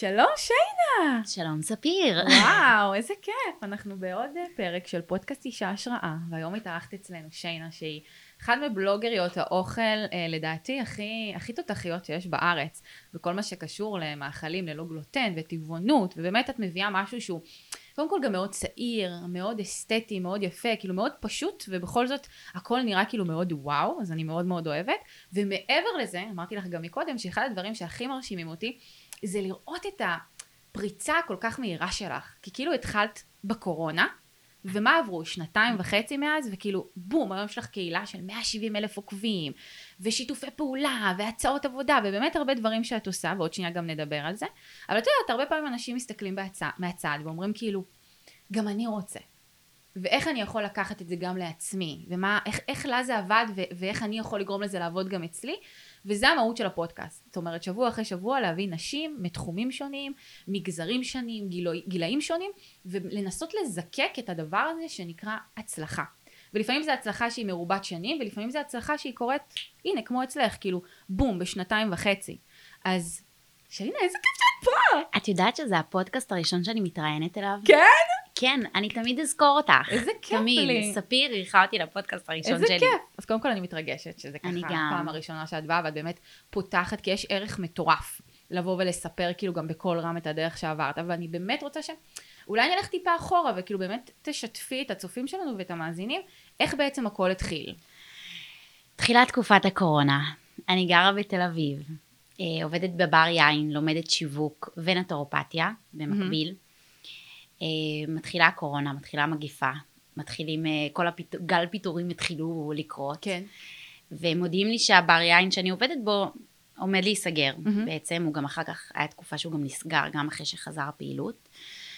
שלום שיינה. שלום ספיר. וואו, איזה כיף. אנחנו בעוד פרק של פודקאסט אישה השראה, והיום התארחת אצלנו שיינה, שהיא אחד מבלוגריות האוכל, לדעתי, הכי תותחיות שיש בארץ, וכל מה שקשור למאכלים ללא גלוטן וטבעונות, ובאמת את מביאה משהו שהוא קודם כל גם מאוד צעיר, מאוד אסתטי, מאוד יפה, כאילו מאוד פשוט, ובכל זאת הכל נראה כאילו מאוד וואו, אז אני מאוד מאוד אוהבת. ומעבר לזה, אמרתי לך גם מקודם, שאחד הדברים שהכי מרשימים אותי, זה לראות את הפריצה הכל כך מהירה שלך. כי כאילו התחלת בקורונה, ומה עברו? 2.5 מאז, וכאילו בום, היום יש לך קהילה של 170,000 עוקבים, ושיתופי פעולה, והצעות עבודה, ובאמת הרבה דברים שאת עושה, ועוד שנייה גם נדבר על זה. אבל את יודעת, הרבה פעמים אנשים מסתכלים מהצד, ואומרים כאילו, גם אני רוצה. ואיך אני יכול לקחת את זה גם לעצמי, איך לה זה עבד, ואיך אני יכול לגרום לזה לעבוד גם אצלי, וזה המהות של הפודקאסט. זאת אומרת, שבוע אחרי שבוע להביא נשים מתחומים שונים, מגזרים שונים, גילאים שונים, ולנסות לזקק את הדבר הזה שנקרא הצלחה. ולפעמים זה הצלחה שהיא מרובת שנים, ולפעמים זה הצלחה שהיא קורית, הנה, כמו אצלך, כאילו, בום, ב2.5. אז, שלינה, איזה כיף שאת פה! את יודעת שזה הפודקאסט הראשון שאני מתראיינת אליו? כן? כן, אני תמיד אזכור אותך. איזה כיף תמיד. לי. ספיר אירחה אותי לפודקאסט הראשון איזה שלי. כיף. אז קודם כל אני מתרגשת, שזה ככה הפעם הראשונה שאת באה, ואת באמת פותחת, כי יש ערך מטורף לבוא ולספר כאילו גם בכל רם את הדרך שעברת, ואני באמת רוצה אולי נלך טיפה אחורה, וכאילו באמת תשתפי את הצופים שלנו ואת המאזינים, איך בעצם הכל התחיל. תחילת תקופת הקורונה, אני גרה בתל אביב, עובדת בבר יין, לומדת שיווק ונטורופתיה במקביל. מתחילה הקורונה, מתחילה מגיפה, מתחילים, כל גל פיטורים התחילו לקרות. כן. ומודיעים לי שהבר יין שאני עובדת בו עומד להיסגר. בעצם הוא גם אחר כך, היה תקופה שהוא גם נסגר, גם אחרי שחזר הפעילות.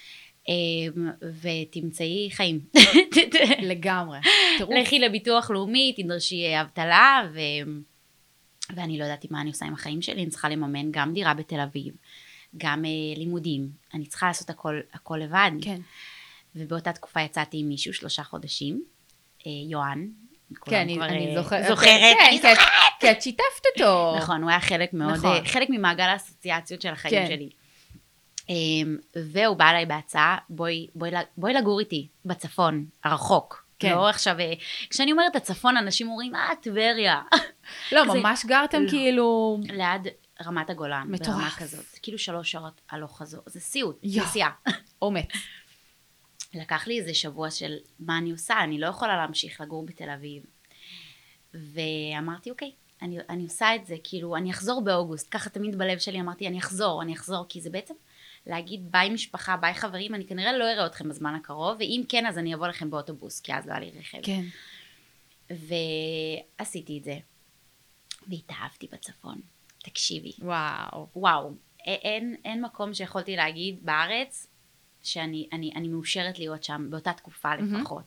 ותמצאי חיים. לגמרי. לכי לביטוח לאומי, תדרשי אבטלה, ואני לא ידעתי מה אני עושה עם החיים שלי, אני צריכה לממן גם דירה בתל אביב. גם לימודים, אני צריכה לעשות הכל לבד. כן. ובאותה תקופה יצאתי עם מישהו 3 חודשים, יואן. כן, אני זוכרת. כן, כי את שיתפת אותו. נכון, הוא היה חלק ממעגל האסוציאציות של החיים שלי. והוא בא אליי בהצעה, בואי לגור איתי בצפון, הרחוק. לא עכשיו, כשאני אומרת הצפון, אנשים אומרים, טבריה. לא, ממש גרתם כאילו... ליד רמת הגולן, ברמה כזאת. כאילו 3 שעות הלוך חזור. זה סיוט, נסיעה. אומץ. לקח לי איזה שבוע של מה אני עושה, אני לא יכולה להמשיך לגור בתל אביב. ואמרתי, אוקיי, אני עושה את זה, כאילו, אני אחזור באוגוסט. ככה תמיד בלב שלי אמרתי, אני אחזור, כי זה בעצם להגיד ביי משפחה, ביי חברים, אני כנראה לא אראה אתכם בזמן הקרוב, ואם כן, אז אני אבוא לכם באוטובוס, כי אז לא היה לי רכב. כן. ועשיתי את זה. והתאהבתי בצפון. תקשיבי. וואו. אין מקום שיכולתי להגיד בארץ, שאני מאושרת להיות שם, באותה תקופה לפחות.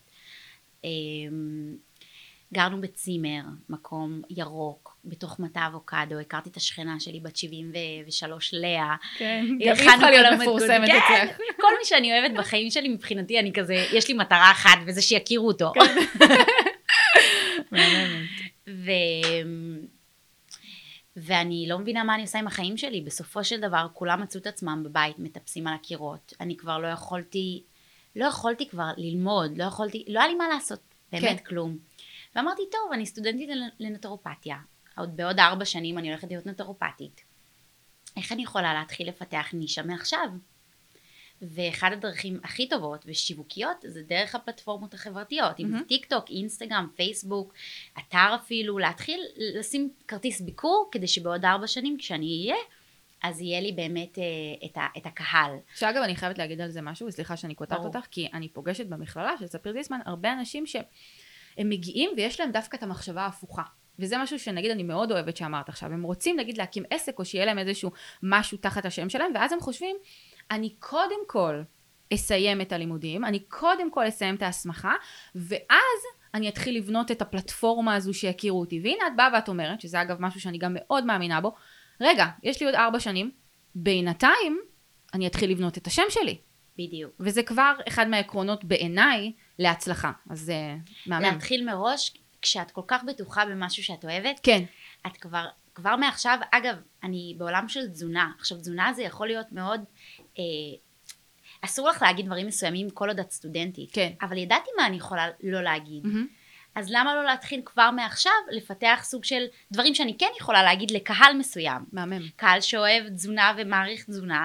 גרנו בצימר, מקום ירוק, בתוך מטע אבוקדו, הכרתי את השכנה שלי בת 73, לאה. כן, גם היא צריכה להיות מפורסמת אצלך. כל מי שאני אוהבת בחיים שלי, מבחינתי אני כזה, יש לי מטרה אחת, וזה שיכירו אותו. ואני לא מבינה מה אני עושה עם החיים שלי. בסופו של דבר, כולם מצאו את עצמם בבית, מטפסים על הקירות. אני כבר לא יכולתי כבר ללמוד, לא היה לי מה לעשות, באמת כלום. ואמרתי, טוב, אני סטודנטית לנטורופתיה. בעוד 4 שנים אני הולכת להיות נטורופתית. איך אני יכולה להתחיל לפתח נישה מעכשיו? ואחד הדרכים הכי טובות ושיווקיות זה דרך הפלטפורמות החברתיות, אם זה טיק טוק, אינסטגרם, פייסבוק, אתר אפילו, להתחיל לשים כרטיס ביקור, כדי שבעוד 4 שנים כשאני אהיה, אז יהיה לי באמת את הקהל. שאגב, אני חייבת להגיד על זה משהו, וסליחה שאני קוטעת אותך, כי אני פוגשת במכללה של ספיר זיסמן, הרבה אנשים שהם מגיעים ויש להם דווקא את המחשבה ההפוכה. וזה משהו שנגיד אני מאוד אוהבת שאמרת עכשיו, הם רוצים נגיד להקים עסק או שיהיה להם איזשהו משהו תחת השם שלהם, ואז הם חושבים, אני קודם כל אסיים את הלימודים, אני קודם כל אסיים את ההסמכה, ואז אני אתחיל לבנות את הפלטפורמה הזו שיכירו אותי. והנה את באה ואת אומרת, שזה אגב משהו שאני גם מאוד מאמינה בו, רגע, יש לי עוד 4 שנים, בינתיים אני אתחיל לבנות את השם שלי. בדיוק. וזה כבר אחד מהעקרונות בעיניי להצלחה. אז זה מאמן. להתחיל מראש, כשאת כל כך בטוחה במשהו שאת אוהבת, כן. את כבר כבר מעכשיו, אגב, אני בעולם של תזונה. עכשיו, תזונה זה יכול להיות מאוד, אסור לך להגיד דברים מסוימים כל עוד את סטודנטית. כן. אבל ידעתי מה אני יכולה לא להגיד. אז למה לא להתחיל כבר מעכשיו לפתח סוג של דברים שאני כן יכולה להגיד לקהל מסוים. מהמם. קהל שאוהב תזונה ומעריך תזונה,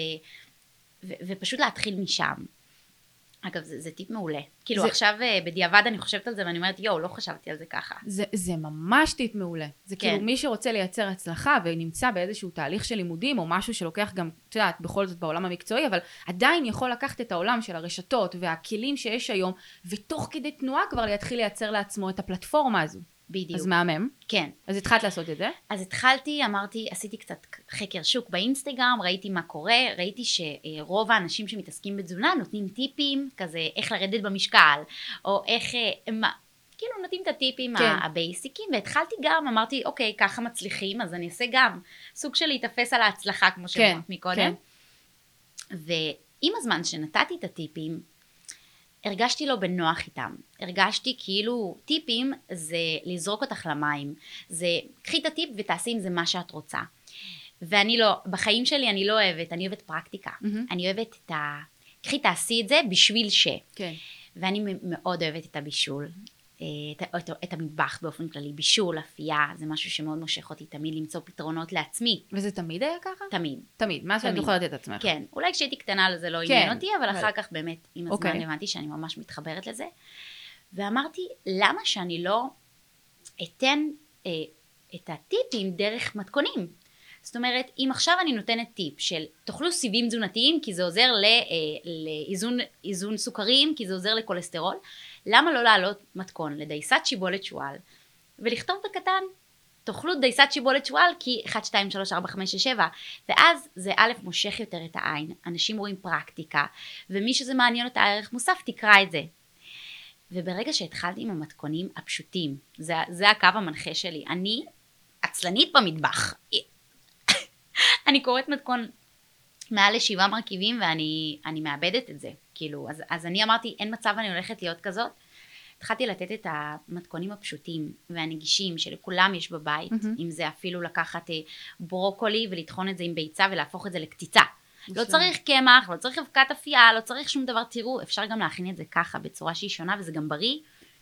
ופשוט להתחיל משם. אגב, זה טיפ מעולה. כאילו עכשיו בדיעבד אני חושבת על זה ואני אומרת, לא חשבתי על זה ככה. זה ממש טיפ מעולה. זה כאילו מי שרוצה לייצר הצלחה ונמצא באיזשהו תהליך של לימודים או משהו שלוקח גם, את יודעת, בכל זאת בעולם המקצועי, אבל עדיין יכול לקחת את העולם של הרשתות והכלים שיש היום, ותוך כדי תנועה כבר להתחיל לייצר לעצמו את הפלטפורמה הזו. בדיוק. אז מהמם. כן. אז התחלת לעשות את זה? אז התחלתי, אמרתי, עשיתי קצת חקר שוק באינסטגרם, ראיתי מה קורה, ראיתי שרוב האנשים שמתעסקים בתזונה נותנים טיפים, כזה איך לרדת במשקל, או איך, כאילו נותנים את הטיפים הבייסיקים, והתחלתי גם, אמרתי, אוקיי, ככה מצליחים, אז אני אעשה גם סוג של להתאפס על ההצלחה, כמו שאמרת מקודם. ועם הזמן שנתתי את הטיפים, הרגשתי לא בנוח איתם, הרגשתי כאילו טיפים זה לזרוק אותך למים, זה קחי את הטיפ ותעשי עם זה מה שאת רוצה. ואני לא, בחיים שלי אני לא אוהבת, אני אוהבת פרקטיקה, אני אוהבת קחי תעשי את זה בשביל כן. ואני מאוד אוהבת את הבישול, את המטבח באופן כללי, בישול, אפייה, זה משהו שמאוד מושך אותי תמיד למצוא פתרונות לעצמי. וזה תמיד היה ככה? תמיד. תמיד, מה שאת יכולה לתת את עצמך? כן, אולי כשהייתי קטנה זה לא עניין אותי, אבל אחר כך באמת עם הזמן הבנתי שאני ממש מתחברת לזה, ואמרתי, למה שאני לא אתן את הטיפים דרך מתכונים? זאת אומרת, אם עכשיו אני נותנת טיפ של תאכלו סיבים תזונתיים, כי זה עוזר לאיזון סוכרים, כי זה עוזר לכולסטרול, למה לא לעלות מתכון לדייסת שיבולת שועל, ולכתוב בקטן, תאכלו דייסת שיבולת שועל, כי 1, 2, 3, 4, 5, 6, 7, ואז זה א' מושך יותר את העין, אנשים רואים פרקטיקה, ומי שזה מעניין אותה ערך מוסף, תקרא את זה. וברגע שהתחלתי עם המתכונים הפשוטים, זה הקו המנחה שלי, אני עצלנית במטבח, אני קוראת מתכון מעל ל7 מרכיבים ואני מאבדת את זה, כאילו, אז אני אמרתי, אין מצב אני הולכת להיות כזאת, התחלתי לתת את המתכונים הפשוטים והנגישים שלכולם יש בבית, אם זה אפילו לקחת ברוקולי ולטחון את זה עם ביצה ולהפוך את זה לקציצה, לא צריך קמח, לא צריך אבקת אפייה, לא צריך שום דבר, תראו, אפשר גם להכין את זה ככה בצורה שהיא שונה וזה גם בריא,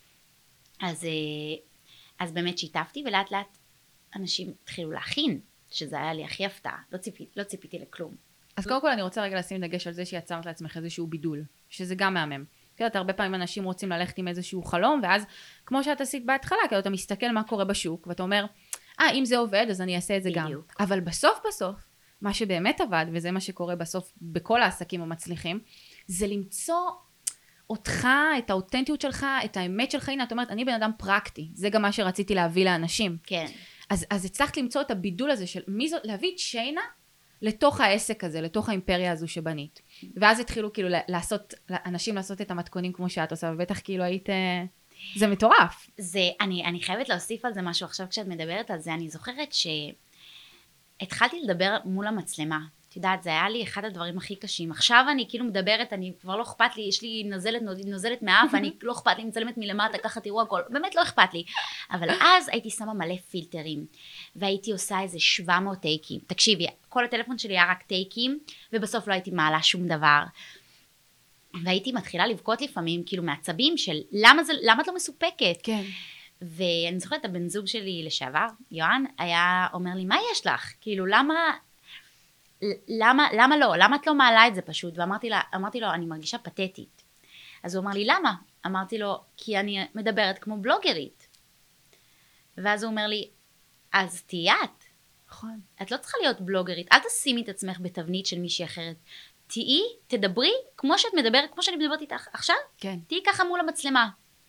אז באמת שיתפתי ולאט לאט אנשים התחילו להכין, שזה היה לי הכי הפתעה, לא ציפיתי לכלום. אז קודם כל אני רוצה רגע לשים דגש על זה שיצרת לעצמך איזשהו בידול, שזה גם מהמם. כאילו, הרבה פעמים אנשים רוצים ללכת עם איזשהו חלום, ואז כמו שאת עשית בהתחלה, כאילו אתה מסתכל מה קורה בשוק, ואתה אומר, אם זה עובד, אז אני אעשה את זה גם. אבל בסוף, מה שבאמת עבד, וזה מה שקורה בסוף בכל העסקים המצליחים, זה למצוא אותך, את האותנטיות שלך, את האמת שלך. הנה, את אומרת, אני בן אדם פרקטי, זה גם מה שרציתי להביא לאנשים. כן. אז הצלחת למצוא את הבידול הזה של להביא את שיינה לתוך העסק הזה, לתוך האימפריה הזו שבנית. ואז התחילו כאילו אנשים לעשות את המתכונים כמו שאת עושה, ובטח כאילו היית, זה מטורף. אני חייבת להוסיף על זה משהו עכשיו כשאת מדברת על זה, אני זוכרת שהתחלתי לדבר מול המצלמה. את יודעת, זה היה לי אחד הדברים הכי קשים. עכשיו אני כאילו מדברת, אני כבר לא אכפת לי, יש לי נוזלת מהאף, ואני לא אכפת לי, מצלמת מלמטה, ככה תראו הכל, באמת לא אכפת לי. אבל אז הייתי שמה מלא פילטרים, והייתי עושה איזה 700 טייקים. תקשיבי, כל הטלפון שלי היה רק טייקים, ובסוף לא הייתי מעלה שום דבר. והייתי מתחילה לבכות לפעמים, כאילו מעצבים של למה את לא מסופקת? כן. ואני זוכרת, הבן זוג שלי לשעבר, יואן, היה אומר לי, מה יש לך? כאילו, למה לא? למה את לא מעלה את זה פשוט? ואמרתי לו, אני מרגישה פתטית. אז הוא אמר לי, למה? אמרתי לו, כי אני מדברת כמו בלוגרית. ואז הוא אומר לי, אז תהיי את. נכון. את לא צריכה להיות בלוגרית, אל תשימי את עצמך בתבנית של מישהי אחרת. תהיי, תדברי, כמו שאת מדברת, כמו שאני מדברת איתך עכשיו, כן. תהיי ככה מול המצלמה.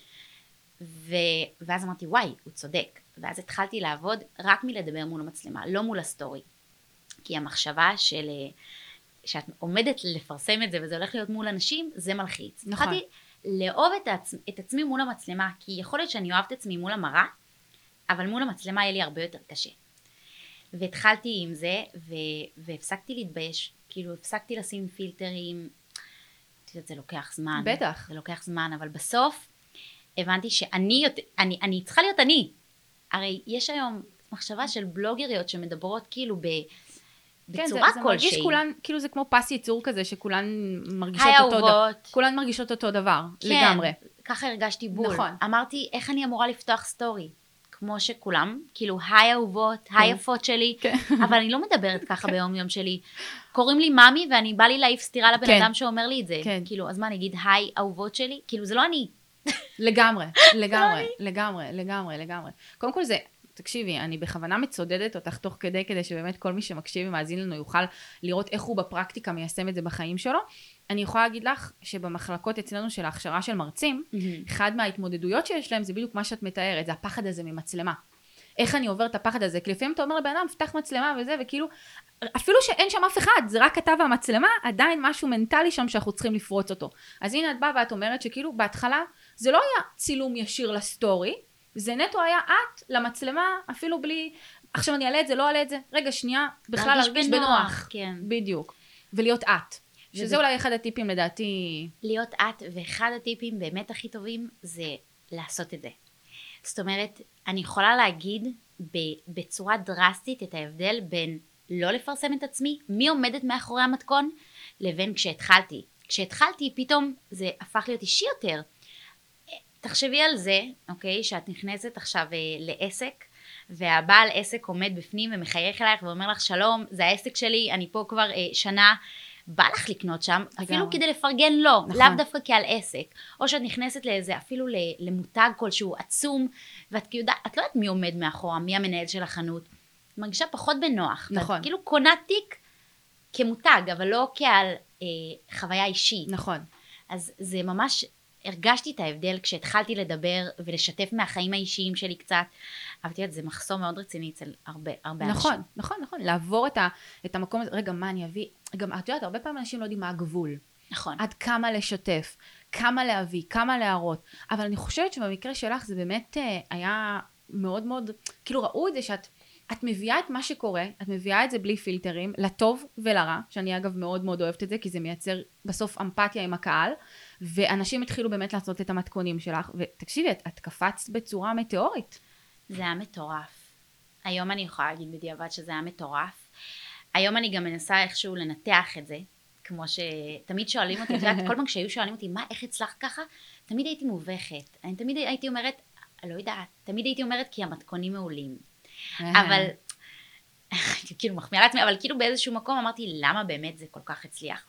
ואז אמרתי, וואי, הוא צודק. ואז התחלתי לעבוד רק מלדבר מול המצלמה, לא מול הסטורי. כי המחשבה שאת עומדת לפרסם את זה, וזה הולך להיות מול אנשים, זה מלחיץ. נכון. התחלתי לאהוב את עצמי מול המצלמה, כי יכול להיות שאני אוהבת את עצמי מול המראה, אבל מול המצלמה יהיה לי הרבה יותר קשה. והתחלתי עם זה, והפסקתי להתבייש, כאילו הפסקתי לשים פילטרים, זה לוקח זמן. בטח. זה לוקח זמן, אבל בסוף הבנתי שאני צריכה להיות אני. הרי יש היום מחשבה של בלוגריות שמדברות כאילו בצורה כן, זה מרגיש כלשהי. כולן, כאילו זה כמו פס ייצור כזה, שכולן מרגישות היי אותו דבר. אהובות. כולן מרגישות אותו דבר, כן, לגמרי. ככה הרגשתי בול. נכון. אמרתי, איך אני אמורה לפתוח סטורי? כמו שכולם, כאילו, היי אהובות, היי יפות שלי, אבל אני לא מדברת ככה ביום יום שלי. קוראים לי ממי, ואני בא לי להעיף סתירה לבן אדם שאומר לי את זה. כאילו, אז מה, אני אגיד, היי אהובות שלי? כאילו, זה לא אני. לגמרי, לגמרי. קודם כל זה, תקשיבי, אני בכוונה מצודדת אותך תוך כדי שבאמת כל מי שמקשיב ומאזין לנו יוכל לראות איך הוא בפרקטיקה מיישם את זה בחיים שלו. אני יכולה להגיד לך שבמחלקות אצלנו של ההכשרה של מרצים, אחד מההתמודדויות שיש להם זה בדיוק מה שאת מתארת, זה הפחד הזה ממצלמה. איך אני עובר את הפחד הזה? כי לפעמים אתה אומר לבן אדם, פתח מצלמה וזה, וכאילו, אפילו שאין שם אף אחד, זה רק אתה והמצלמה, עדיין משהו מנטלי שם שאנחנו צריכים לפרוץ אותו. אז הנה את באה ואת אומרת שכאילו בהתחלה, זה לא היה צילום ישיר לסטורי, זה נטו היה את למצלמה, אפילו בלי, עכשיו אני אעלה את זה, לא אעלה את זה, רגע שנייה, בכלל להרגיש בנוח. כן. בדיוק. ולהיות את. שזה אולי אחד הטיפים לדעתי. להיות את, ואחד הטיפים באמת הכי טובים זה לעשות את זה. זאת אומרת, אני יכולה להגיד בצורה דרסטית את ההבדל בין לא לפרסם את עצמי, מי עומדת מאחורי המתכון, לבין כשהתחלתי. כשהתחלתי פתאום זה הפך להיות אישי יותר. תחשבי על זה, אוקיי, שאת נכנסת עכשיו לעסק, והבעל עסק עומד בפנים ומחייך אלייך ואומר לך שלום, זה העסק שלי, אני פה כבר שנה, בא לך לקנות שם, אפילו כדי לפרגן לו, נכון. לאו דווקא כעל עסק, או שאת נכנסת לאיזה, אפילו למותג כלשהו עצום, ואת יודעת, את לא יודעת מי עומד מאחורה, מי המנהל של החנות, מרגישה פחות בנוח, נכון. ואת כאילו קונה תיק כמותג, אבל לא כעל חוויה אישית. נכון. אז זה ממש, הרגשתי את ההבדל כשהתחלתי לדבר ולשתף מהחיים האישיים שלי קצת, אבל תראית, זה מחסום מאוד רציני אצל הרבה אנשים. נכון, לעבור את המקום הזה, רגע, מה אני אביא? גם, את יודעת, הרבה פעמים אנשים לא יודעים מה הגבול. נכון. עד כמה לשתף, כמה להביא, כמה להראות. אבל אני חושבת שבמקרה שלך זה באמת היה מאוד מאוד, כאילו ראו את זה את מביאה את מה שקורה, את מביאה את זה בלי פילטרים, לטוב ולרע, שאני אגב מאוד מאוד אוהבת את זה, כי זה מייצר בסוף אמפתיה עם הקהל, ואנשים התחילו באמת לעשות את המתכונים שלך, ותקשיבי, את קפצת בצורה מטאורית. זה היה מטורף. היום אני יכולה להגיד בדיעבד שזה היה מטורף. היום אני גם מנסה איכשהו לנתח את זה, כמו שתמיד שואלים אותי, כל פעם כשהיו שואלים אותי, מה, איך הצלחת ככה? תמיד הייתי מובכת. אני תמיד הייתי אומרת, לא יודעת, תמיד הייתי אומרת כי המתכונים מעולים. אבל, כאילו מחמיאה לעצמי, אבל כאילו באיזשהו מקום אמרתי, למה באמת זה כל כך הצליח?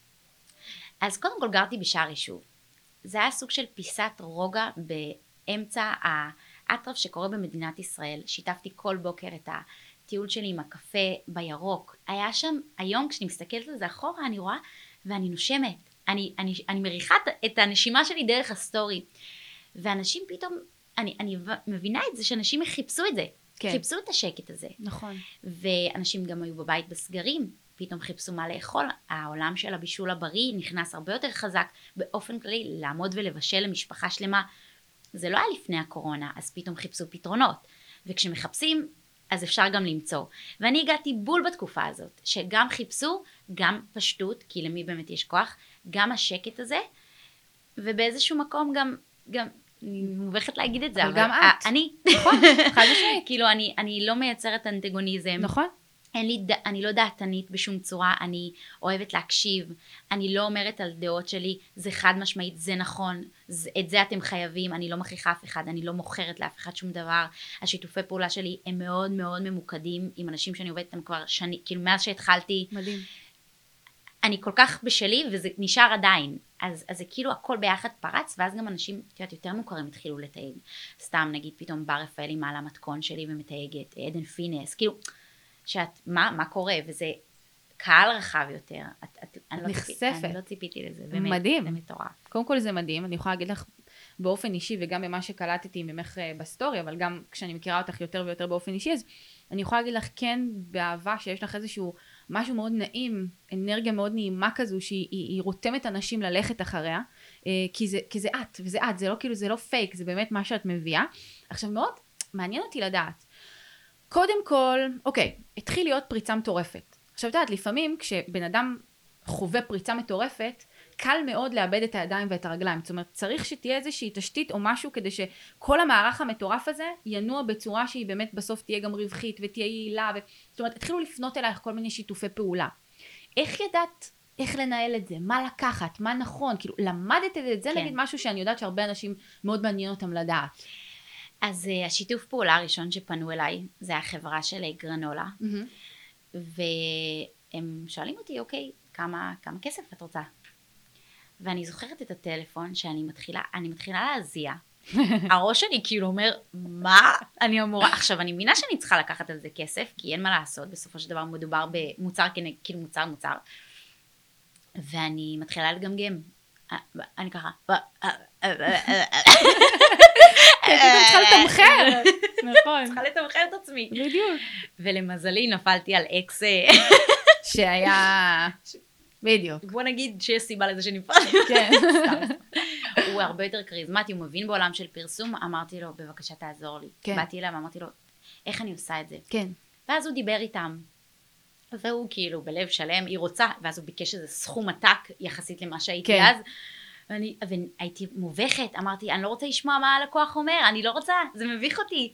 אז קודם כל גרתי בשער יישוב. זה היה סוג של פיסת רוגע באמצע האטרף שקורה במדינת ישראל. שיתפתי כל בוקר את הטיול שלי עם הקפה בירוק. היה שם, היום כשאני מסתכלת על זה אחורה, אני רואה ואני נושמת. אני מריחה את הנשימה שלי דרך הסטורי. ואנשים פתאום, אני מבינה את זה שאנשים חיפשו את זה. כן. חיפשו את השקט הזה. נכון. ואנשים גם היו בבית בסגרים, פתאום חיפשו מה לאכול, העולם של הבישול הבריא נכנס הרבה יותר חזק, באופן כללי לעמוד ולבשל למשפחה שלמה, זה לא היה לפני הקורונה, אז פתאום חיפשו פתרונות, וכשמחפשים, אז אפשר גם למצוא, ואני הגעתי בול בתקופה הזאת, שגם חיפשו, גם פשטות, כי למי באמת יש כוח, גם השקט הזה, ובאיזשהו מקום גם אני מובכת להגיד את זה, אבל גם את. אני. נכון, חד משמעית. כאילו, אני לא מייצרת אנטגוניזם. נכון. אני לא דעתנית בשום צורה, אני אוהבת להקשיב, אני לא אומרת על דעות שלי, זה חד משמעית, זה נכון, את זה אתם חייבים, אני לא מכריחה אף אחד, אני לא מוכרת לאף אחד שום דבר, השיתופי פעולה שלי הם מאוד מאוד ממוקדים, עם אנשים שאני עובדת איתם כבר שנים, כאילו מאז שהתחלתי. מדהים. אני כל כך בשלי, וזה נשאר עדיין. אז זה כאילו הכל ביחד פרץ, ואז גם אנשים יותר מוכרים התחילו לתייג. סתם נגיד פתאום בר רפאלי מעלה מתכון שלי ומתייגת, עדן פינס, כאילו, מה קורה? וזה קהל רחב יותר. את נחשפת. אני לא ציפיתי לזה, באמת. מדהים. זה מטורף. קודם כל זה מדהים, אני יכולה להגיד לך באופן אישי, וגם במה שקלטתי ממך בסטורי, אבל גם כשאני מכירה אותך יותר ויותר באופן אישי, אז אני יכולה להגיד לך כן באהבה שיש לך איזשהו משהו מאוד נעים, אנרגיה מאוד נעימה כזו, שהיא רותמת אנשים ללכת אחריה, כי זה את, וזה את, זה לא כאילו, זה לא פייק, זה באמת מה שאת מביאה. עכשיו מאוד מעניין אותי לדעת, קודם כל, אוקיי, התחיל להיות פריצה מטורפת. עכשיו, את יודעת, לפעמים כשבן אדם חווה פריצה מטורפת, קל מאוד לאבד את הידיים ואת הרגליים. זאת אומרת, צריך שתהיה איזושהי תשתית או משהו כדי שכל המערך המטורף הזה ינוע בצורה שהיא באמת בסוף תהיה גם רווחית ותהיה יעילה. זאת אומרת, התחילו לפנות אלייך כל מיני שיתופי פעולה. איך ידעת איך לנהל את זה? מה לקחת? מה נכון? כאילו, למדת את זה, נגיד משהו שאני יודעת שהרבה אנשים מאוד מעניין אותם לדעת. אז השיתוף פעולה הראשון שפנו אליי, זה החברה של גרנולה. והם שואלים אותי, אוקיי, כמה כסף את רוצה? ואני זוכרת את הטלפון שאני מתחילה להזיע. הראש שלי כאילו אומר, מה אני אמורה? עכשיו, אני מבינה שאני צריכה לקחת על זה כסף, כי אין מה לעשות, בסופו של דבר מדובר במוצר, כאילו מוצר. ואני מתחילה לגמגם. אני ככה. צריכה לתמחר. נכון. צריכה לתמחר את עצמי. בדיוק. ולמזלי נפלתי על אקס. שהיה... בדיוק. בוא נגיד שיש סיבה לזה שנפלתי. כן. הוא הרבה יותר קריזמטי, הוא מבין בעולם של פרסום. אמרתי לו, בבקשה תעזור לי. באתי אליו ואמרתי לו, איך אני עושה את זה? כן. ואז הוא דיבר איתם. והוא כאילו בלב שלם, היא רוצה, ואז הוא ביקש איזה סכום עתק יחסית למה שהייתי אז. והייתי מובכת, אמרתי, אני לא רוצה לשמוע מה הלקוח אומר, אני לא רוצה, זה מביך אותי.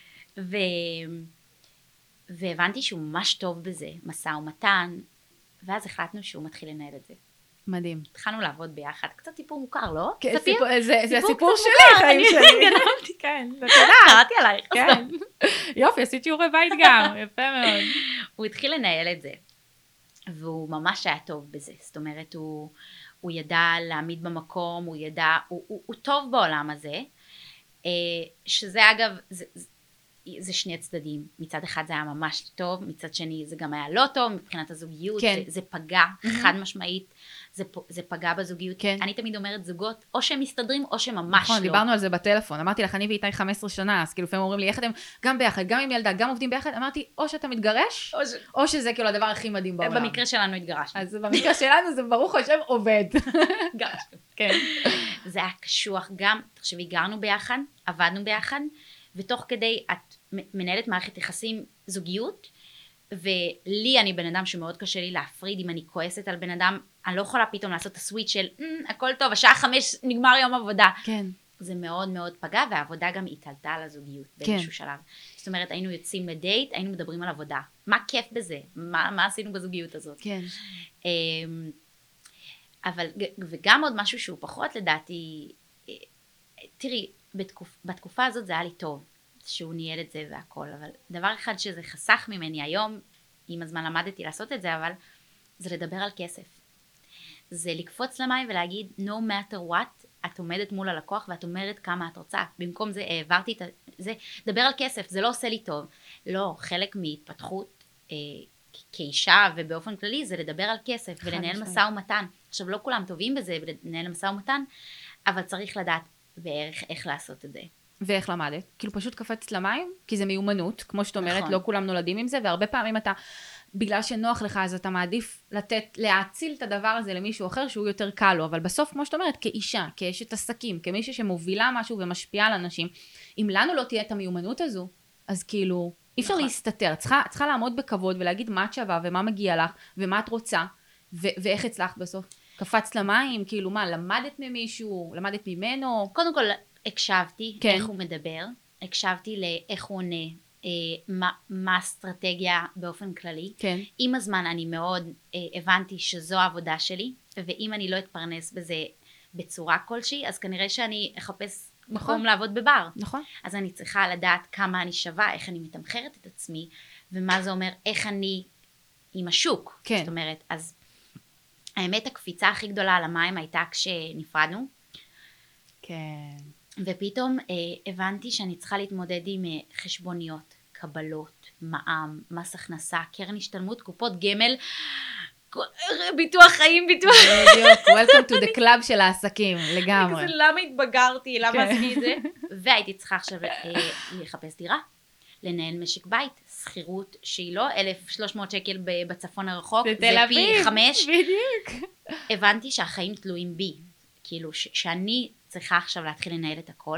והבנתי שהוא ממש טוב בזה, משא ומתן, ואז החלטנו שהוא מתחיל לנהל את זה. מדהים. התחלנו לעבוד ביחד, קצת סיפור מוכר, לא? כן, זה הסיפור שלי, חיים שלי. אני גנבתי, כן, קראתי עלייך. כן, יופי, עשית שיעורי בית גם, יפה מאוד. הוא התחיל לנהל את זה, והוא ממש היה טוב בזה, זאת אומרת, הוא ידע להעמיד במקום, הוא טוב בעולם הזה, שזה אגב, זה שני צדדים, מצד אחד זה היה ממש טוב, מצד שני זה גם היה לא טוב, מבחינת הזוגיות, כן. זה פגע חד משמעית, זה פגע בזוגיות, כן. אני תמיד אומרת זוגות, או שהם מסתדרים, או שהם ממש נכון, לא. דיברנו על זה בטלפון, אמרתי לך, אני ואיתי 15 שנה, אז כאילו לפעמים אומרים לי, איך אתם גם ביחד, גם עם ילדה, גם עובדים ביחד, אמרתי, או שאתה מתגרש, או שזה כאילו הדבר הכי מדהים בעולם. במקרה שלנו התגרשנו. אז במקרה שלנו זה ברוך השם עובד. גרשנו. כן. זה היה קשוח גם, תחשבי, גרנו ביחד, עבדנו ביחד, ותוך כדי את מנהלת מערכת יחסים זוגיות, ולי אני בן אדם שמאוד קשה לי להפריד, אם אני כועסת על בן אדם, אני לא יכולה פתאום לעשות את הסוויץ' של הכל טוב, השעה 5 נגמר יום עבודה. כן. זה מאוד מאוד פגע, והעבודה גם התעלתה על הזוגיות באיזשהו שלב. זאת אומרת, היינו יוצאים לדייט, היינו מדברים על עבודה. מה כיף בזה? מה עשינו בזוגיות הזאת? כן. אבל, וגם עוד משהו שהוא פחות לדעתי, תראי, בתקופה הזאת זה היה לי טוב, שהוא ניהל את זה והכל, אבל דבר אחד שזה חסך ממני היום, עם הזמן למדתי לעשות את זה, אבל זה לדבר על כסף. זה לקפוץ למים ולהגיד, no matter what, את עומדת מול הלקוח ואת אומרת כמה את רוצה. במקום זה העברתי את זה, דבר על כסף, זה לא עושה לי טוב. לא, חלק מהתפתחות כאישה ובאופן כללי, זה לדבר על כסף ולנהל משא ומתן. עכשיו, לא כולם טובים בזה, לנהל משא ומתן, אבל צריך לדעת בערך איך לעשות את זה. ואיך למדת? כאילו פשוט קפצת למים, כי זה מיומנות, כמו שאת אומרת, לא כולם נולדים עם זה, והרבה פעמים אתה, בגלל שנוח לך, אז אתה מעדיף להאציל את הדבר הזה למישהו אחר, שהוא יותר קל לו, אבל בסוף, כמו שאת אומרת, כאישה, כאשת עסקים, כמישהו שמובילה משהו ומשפיעה על אנשים, אם לנו לא תהיה את המיומנות הזו, אז כאילו, אי אפשר להסתתר, צריכה לעמוד בכבוד, ולהגיד מה את שווה, ומה מגיע לך, ומה את רוצה, ואיך הצלחת בסוף. קפצת למים, כאילו מה, למדת ממישהו, למדת ממנו? קודם כל, הקשבתי איך הוא מדבר, הקשבתי לאיך הוא עונה, מה האסטרטגיה באופן כלי. כן. עם הזמן אני מאוד הבנתי שזו העבודה שלי, ואם אני לא אתפרנס בזה בצורה כלשהי, אז כנראה שאני אחפש מקום לעבוד בבר. נכון. אז אני צריכה לדעת כמה אני שווה, איך אני מתמחרת את עצמי, ומה זה אומר, איך אני עם השוק. כן. זאת אומרת, אז האמת הקפיצה הכי גדולה על המים הייתה כשנפרדנו. כן. ופתאום הבנתי שאני צריכה להתמודד עם חשבוניות, קבלות, מע"מ, מס הכנסה, קרן השתלמות, קופות גמל, ביטוח חיים, ביטוח... בדיוק, welcome to the club של העסקים, לגמרי. למה התבגרתי, למה עשיתי את זה? והייתי צריכה עכשיו לחפש דירה, לנהל משק בית, שכירות שהיא לא 1,300 שקל בצפון הרחוק, זה פי 5. בדיוק. הבנתי שהחיים תלויים בי, כאילו שאני צריכה עכשיו להתחיל לנהל את הכל,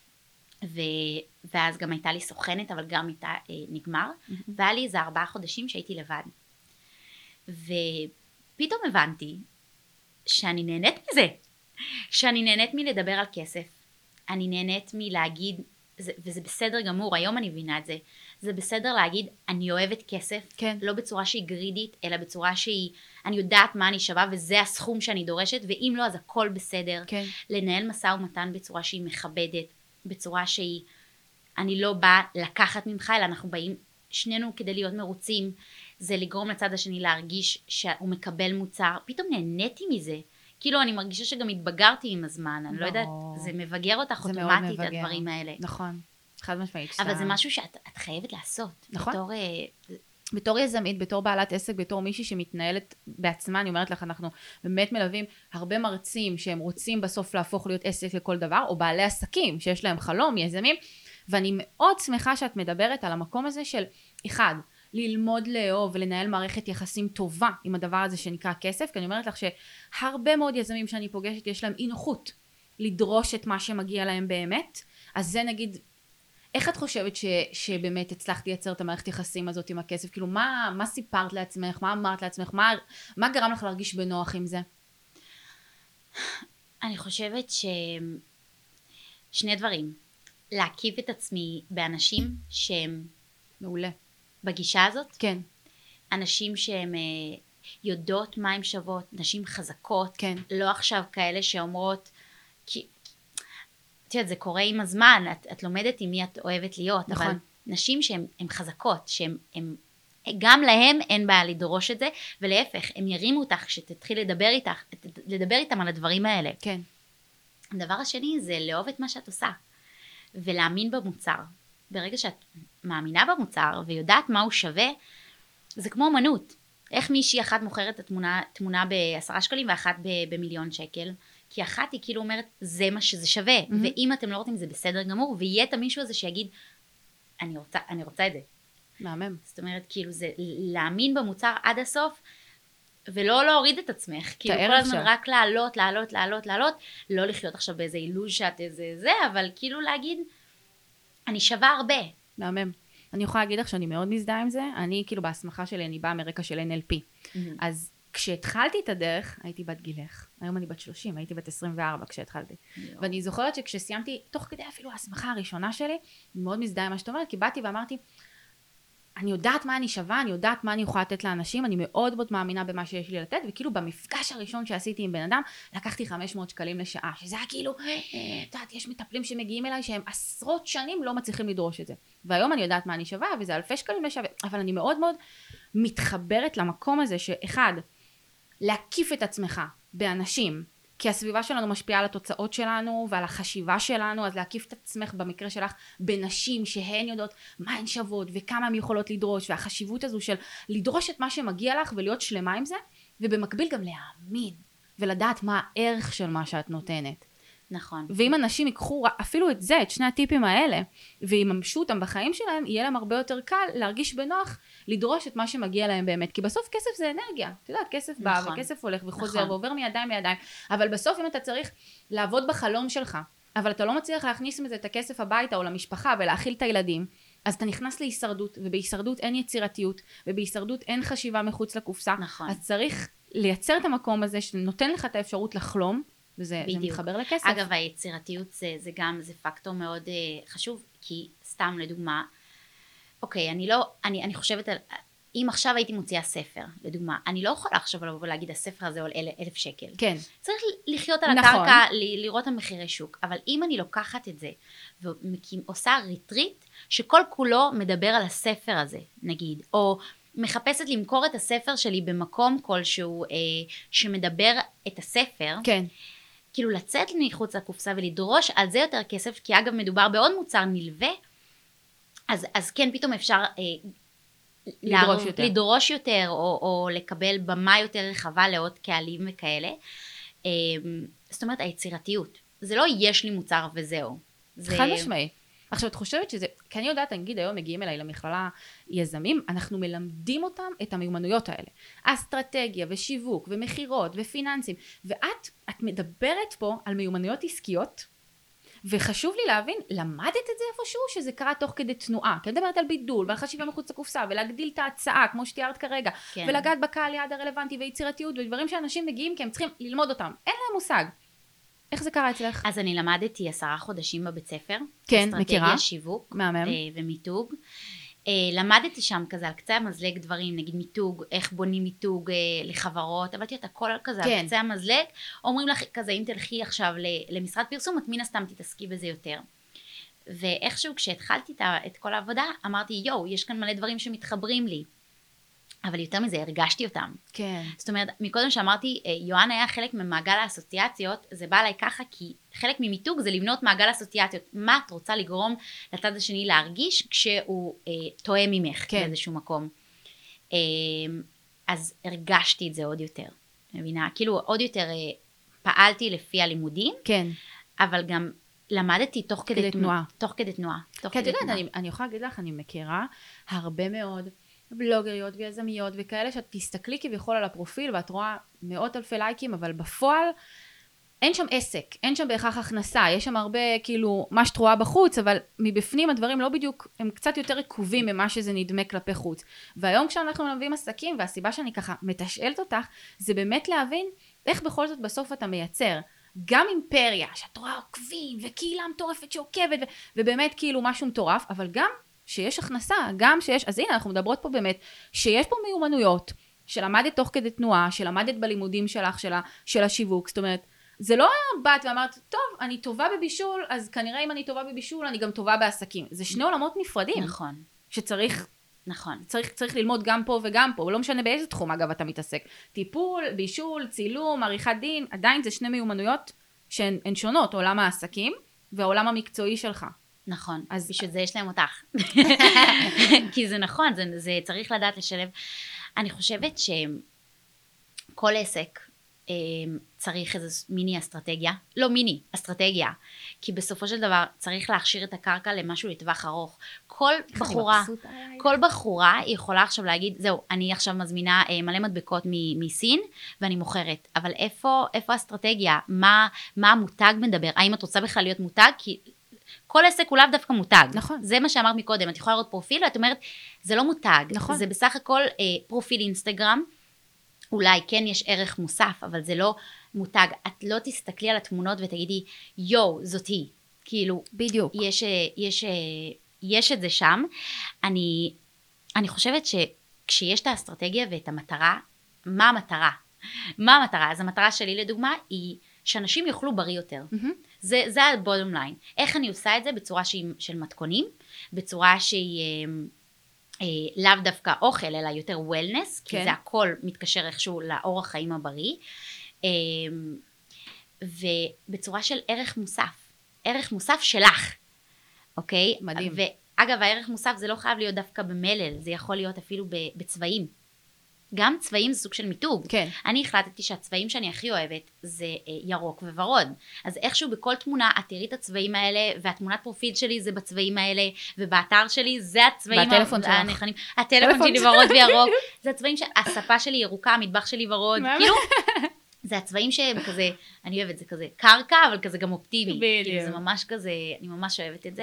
ואז גם הייתה לי סוכנת, אבל גם הייתה נגמר, והיה לי איזה 4 חודשים שהייתי לבד. ופתאום הבנתי שאני נהנית מזה. שאני נהנית מלדבר על כסף. אני נהנית מלהגיד, וזה בסדר גמור, היום אני מבינה את זה. זה בסדר להגיד, אני אוהבת כסף, כן. לא בצורה שהיא גרידית, אלא בצורה שהיא, אני יודעת מה אני שווה, וזה הסכום שאני דורשת, ואם לא, אז הכל בסדר. כן. לנהל משא ומתן בצורה שהיא מכבדת, בצורה שהיא, אני לא באה לקחת ממך, אלא אנחנו באים שנינו כדי להיות מרוצים, זה לגרום לצד השני להרגיש שהוא מקבל מוצר, פתאום נהניתי מזה. כאילו אני מרגישה שגם התבגרתי עם הזמן, אני לא יודעת, זה מבגר אותך אוטומטית, הדברים האלה. נכון, חד משמעית. אבל זה משהו שאת חייבת לעשות. נכון. בתור יזמית, בתור בעלת עסק, בתור מישהי שמתנהלת בעצמה, אני אומרת לך, אנחנו באמת מלווים הרבה מרצים שהם רוצים בסוף להפוך להיות עסק לכל דבר, או בעלי עסקים שיש להם חלום, יזמים, ואני מאוד שמחה שאת מדברת על המקום הזה של, אחד, ללמוד לאהוב ולנהל מערכת יחסים טובה עם הדבר הזה שנקרא כסף, כי אני אומרת לך שהרבה מאוד יזמים שאני פוגשת יש להם אי נוחות לדרוש את מה שמגיע להם באמת, אז זה נגיד, איך את חושבת שבאמת הצלחת לייצר את המערכת יחסים הזאת עם הכסף? כאילו מה סיפרת לעצמך, מה אמרת לעצמך, מה גרם לך להרגיש בנוח עם זה? אני חושבת שני דברים, להקיף את עצמי באנשים שהם מעולה. בגישה הזאת, כן. אנשים שהם יודעות מה הם שוות, נשים חזקות, כן. לא עכשיו כאלה שאומרות, זה קורה עם הזמן, את לומדת עם מי את אוהבת להיות, נכון. אבל נשים שהן חזקות, גם להם אין בעיה לדרוש את זה, ולהפך, הם ירימו אותך כשתתחיל לדבר איתם על הדברים האלה. כן. הדבר השני זה לאהוב את מה שאת עושה, ולהאמין במוצר. ברגע שאת מאמינה במוצר ויודעת מה הוא שווה, זה כמו אמנות. איך מישהי אחת מוכרת את התמונה ב10 שקלים ואחת ב1,000,000 שקל? כי אחת היא כאילו אומרת, זה מה שזה שווה. ואם אתם לא רוצים, זה בסדר גמור, ויהיה את המישהו הזה שיגיד, אני רוצה את זה. מהמם. זאת אומרת, כאילו זה להאמין במוצר עד הסוף, ולא להוריד את עצמך. כאילו כל הזמן רק לעלות, לא לחיות עכשיו באיזה אילוז' שאת זה, אבל כאילו להגיד, אני שווה הרבה. מהמם. אני יכולה להגיד לך שאני מאוד מזדהה עם זה, אני כאילו בהסמכה שלי, אני באה מרקע של NLP. אז כשהתחלתי את הדרך, הייתי בת גילך. היום אני בת 30, הייתי בת 24 כשהתחלתי. ואני זוכרת שכשסיימתי, תוך כדי אפילו ההסמכה הראשונה שלי, אני מאוד מזדהה עם מה שאת אומרת, כי באתי ואמרתי, אני יודעת מה אני שווה, אני יודעת מה אני יכולה לתת לאנשים, אני מאוד מאוד מאמינה במה שיש לי לתת, וכאילו במפגש הראשון שעשיתי עם בן אדם, לקחתי 500 שקלים לשעה, שזה היה כאילו, את יודעת, יש מטפלים שמגיעים אליי שהם עשרות שנים לא מצליחים לדרוש את זה. והיום אני יודעת מה אני שווה, וזה אלפי שקלים לשעה, אבל אני מאוד מאוד מתחברת למקום הזה, שאחד, להקיף את עצמך באנשים, כי הסביבה שלנו משפיעה על התוצאות שלנו ועל החשיבה שלנו, אז להקיף את עצמך במקרה שלך בנשים שהן יודעות מה הן שוות וכמה הן יכולות לדרוש, והחשיבות הזו של לדרוש את מה שמגיע לך ולהיות שלמה עם זה, ובמקביל גם להאמין ולדעת מה הערך של מה שאת נותנת. נכון. ואם אנשים ייקחו אפילו את זה, את שני הטיפים האלה, ויממשו אותם בחיים שלהם, יהיה להם הרבה יותר קל להרגיש בנוח, לדרוש את מה שמגיע להם באמת. כי בסוף כסף זה אנרגיה. אתה יודעת, כסף בא וכסף הולך וחוזר ועובר מידיים לידיים. אבל בסוף אם אתה צריך לעבוד בחלום שלך, אבל אתה לא מצליח להכניס מזה את הכסף הביתה או למשפחה ולהאכיל את הילדים, אז אתה נכנס להישרדות, ובהישרדות אין יצירתיות, ובהישרדות אין חשיבה מחוץ לקופסה. נכון. אז צריך לייצר את המקום הזה שנותן לך את האפשרות לחלום, וזה מתחבר לכסף. אגב, היצירתיות זה גם, זה פקטור מאוד חשוב, כי סתם לדוגמה, אוקיי, אני חושבת על, אם עכשיו הייתי מוציאה ספר, לדוגמה, אני לא יכולה עכשיו לבוא ולהגיד, הספר הזה עולה 1,000 שקל. כן. צריך לחיות על הקרקע, לראות המחירי שוק, אבל אם אני לוקחת את זה, ועושה ריטריט, שכל כולו מדבר על הספר הזה, נגיד, או מחפשת למכור את הספר שלי במקום כלשהו, שמדבר את הספר, כן. כאילו לצאת מחוץ לקופסה ולדרוש על זה יותר כסף, כי אגב מדובר בעוד מוצר נלווה, אז כן פתאום אפשר לדרוש יותר, או לקבל במה יותר רחבה לעוד קהלים וכאלה. זאת אומרת היצירתיות, זה לא יש לי מוצר וזהו. חד משמעי. עכשיו את חושבת שזה, כי אני יודעת, נגיד היום מגיעים אליי למכללה יזמים, אנחנו מלמדים אותם את המיומנויות האלה. אסטרטגיה ושיווק ומחירות ופיננסים, ואת מדברת פה על מיומנויות עסקיות, וחשוב לי להבין, למדת את זה איפשהו שזה קרה תוך כדי תנועה, כי אני מדברת על בידול ועל חשיבה מחוץ לקופסה ולהגדיל את ההצעה כמו שתיארת כרגע, כן. ולגעת בקהל יעד הרלוונטי ויצירתיות ודברים שאנשים מגיעים כי הם צריכים ללמוד אותם, אין להם מושג. איך זה קרה אצלך? אז אני למדתי 10 חודשים בבית ספר. כן, מכירה. אסטרטגיה, שיווק. מהמם. ומיתוג. למדתי שם כזה על קצה המזלג דברים, נגיד מיתוג, איך בונים מיתוג לחברות, עבדתי את הכל כזה כן. על קצה המזלג, אומרים לך כזה, אם תלכי עכשיו למשרד פרסום, את מן הסתם תתעסקי בזה יותר. ואיכשהו כשהתחלתי את כל העבודה, אמרתי, יו, יש כאן מלא דברים שמתחברים לי. אבל יותר מזה, הרגשתי אותם. כן. זאת אומרת, מקודם שאמרתי, יואן היה חלק ממעגל האסוציאציות, זה בא אליי ככה, כי חלק ממיתוג זה לבנות מעגל האסוציאציות. מה את רוצה לגרום לצד השני להרגיש, כשהוא טועה ממך, כן. באיזשהו מקום. אז הרגשתי את זה עוד יותר. מבינה? כאילו, עוד יותר פעלתי לפי הלימודים, כן. אבל גם למדתי תוך כדי תנועה. תוך כדי תנועה. כי את יודעת, אני יכולה להגיד לך, אני מכירה הרבה מאוד בלוגריות ויזמיות וכאלה שאת תסתכלי כביכול על הפרופיל ואת רואה מאות אלפי לייקים, אבל בפועל אין שם עסק, אין שם בהכרח הכנסה, יש שם הרבה כאילו מה שאת רואה בחוץ, אבל מבפנים הדברים לא בדיוק, הם קצת יותר עיכובים ממה שזה נדמה כלפי חוץ. והיום כשאנחנו מלווים עסקים, והסיבה שאני ככה מתשאלת אותך, זה באמת להבין איך בכל זאת בסוף אתה מייצר גם אימפריה, שאת רואה עוקבים וקהילה מטורפת שעוקבת, ובאמת כאילו משהו מטורף, אבל גם שיש הכנסה, גם שיש, אז הנה אנחנו מדברות פה באמת, שיש פה מיומנויות, שלמדת תוך כדי תנועה, שלמדת בלימודים שלך, של השיווק, זאת אומרת, זה לא באת ואמרת, טוב, אני טובה בבישול, אז כנראה אם אני טובה בבישול, אני גם טובה בעסקים. זה שני עולמות נפרדים. נכון. שצריך, נכון. צריך ללמוד גם פה וגם פה, לא משנה באיזה תחום אגב אתה מתעסק. טיפול, בישול, צילום, עריכת דין, עדיין זה שני מיומנויות שהן שונות, עולם העסקים והעולם המקצועי שלך. נכון, אז בשביל זה יש להם אותך. כי זה נכון, זה צריך לדעת לשלב. אני חושבת שכל עסק צריך איזו מיני אסטרטגיה, לא מיני, אסטרטגיה, כי בסופו של דבר צריך להכשיר את הקרקע למשהו לטווח ארוך. כל בחורה יכולה עכשיו להגיד, זהו, אני עכשיו מזמינה מלא מדבקות מסין, ואני מוכרת, אבל איפה האסטרטגיה? מה המותג מדבר? האם את רוצה בכלל להיות מותג? כי כל עסק הוא לאו דווקא מותג. נכון. זה מה שאמרת מקודם, את יכולה לראות פרופיל, ואת אומרת, זה לא מותג. נכון. זה בסך הכל פרופיל אינסטגרם, אולי כן יש ערך מוסף, אבל זה לא מותג. את לא תסתכלי על התמונות ותגידי, יו, זאת היא. כאילו, בדיוק. יש את זה שם. אני חושבת שכשיש את האסטרטגיה ואת המטרה, מה המטרה? אז המטרה שלי לדוגמה היא שאנשים יאכלו בריא יותר. זה ה-bottom line. איך אני עושה את זה? בצורה של מתכונים, בצורה שהיא לאו דווקא אוכל, אלא יותר wellness, כי זה הכל מתקשר איכשהו לאורח חיים הבריא, ובצורה של ערך מוסף שלך, אוקיי? מדהים. ואגב, הערך מוסף זה לא חייב להיות דווקא במלל, זה יכול להיות אפילו בצבעים. גם צבעים זה סוג של מיתוג. כן. אני החלטתי שהצבעים שאני הכי אוהבת זה ירוק וורוד. אז איכשהו בכל תמונה את תראי את הצבעים האלה, והתמונת פרופיל שלי זה בצבעים האלה, ובאתר שלי זה הצבעים והטלפון שלך. הטלפון שלי ורוד וירוק. זה הצבעים הספה שלי ירוקה, המטבח שלי ורוד. כאילו, זה הצבעים שהם כזה, אני אוהבת, זה כזה קרקע, אבל כזה גם אופטימי. כאילו זה ממש כזה, אני ממש אוהבת את זה.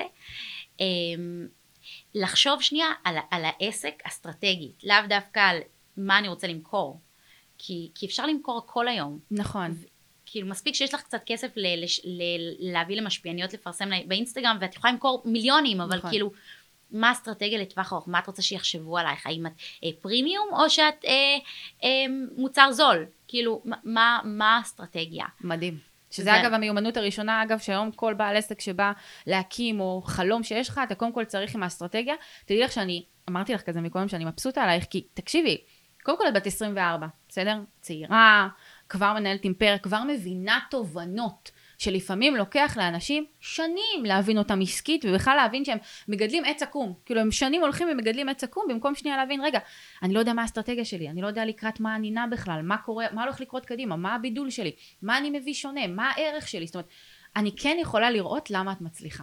לחשוב שנייה על העסק אסטרטגית, לאו דווקא על מה אני רוצה למכור, כי אפשר למכור הכל היום. נכון. כאילו מספיק שיש לך קצת כסף להביא למשפיעניות לפרסם באינסטגרם, ואת יכולה למכור מיליונים, אבל כאילו, מה האסטרטגיה לטווח ארוך? מה את רוצה שיחשבו עלייך? האם את פרימיום, או שאת מוצר זול? כאילו, מה האסטרטגיה? מדהים. שזה אגב המיומנות הראשונה, אגב, שהיום כל בעל עסק שבא להקים, או חלום שיש לך, אתה קודם כל צריך עם האסטרטגיה. תדעי לך שאני, אמרתי לך כזה מקודם שאני מבסוטה עלייך, כי תקשיבי, קודם כל את בת 24, בסדר? צעירה, כבר מנהלת אימפריה, כבר מבינה תובנות, שלפעמים לוקח לאנשים שנים להבין אותם עסקית, ובכלל להבין שהם מגדלים עץ עקום. כאילו הם שנים הולכים ומגדלים עץ עקום, במקום שנייה להבין, רגע, אני לא יודע מה האסטרטגיה שלי, אני לא יודע לקראת מה אני נע בכלל, מה קורה, מה הולך לקרות קדימה, מה הבידול שלי, מה אני מביא שונה, מה הערך שלי. זאת אומרת, אני כן יכולה לראות למה את מצליחה.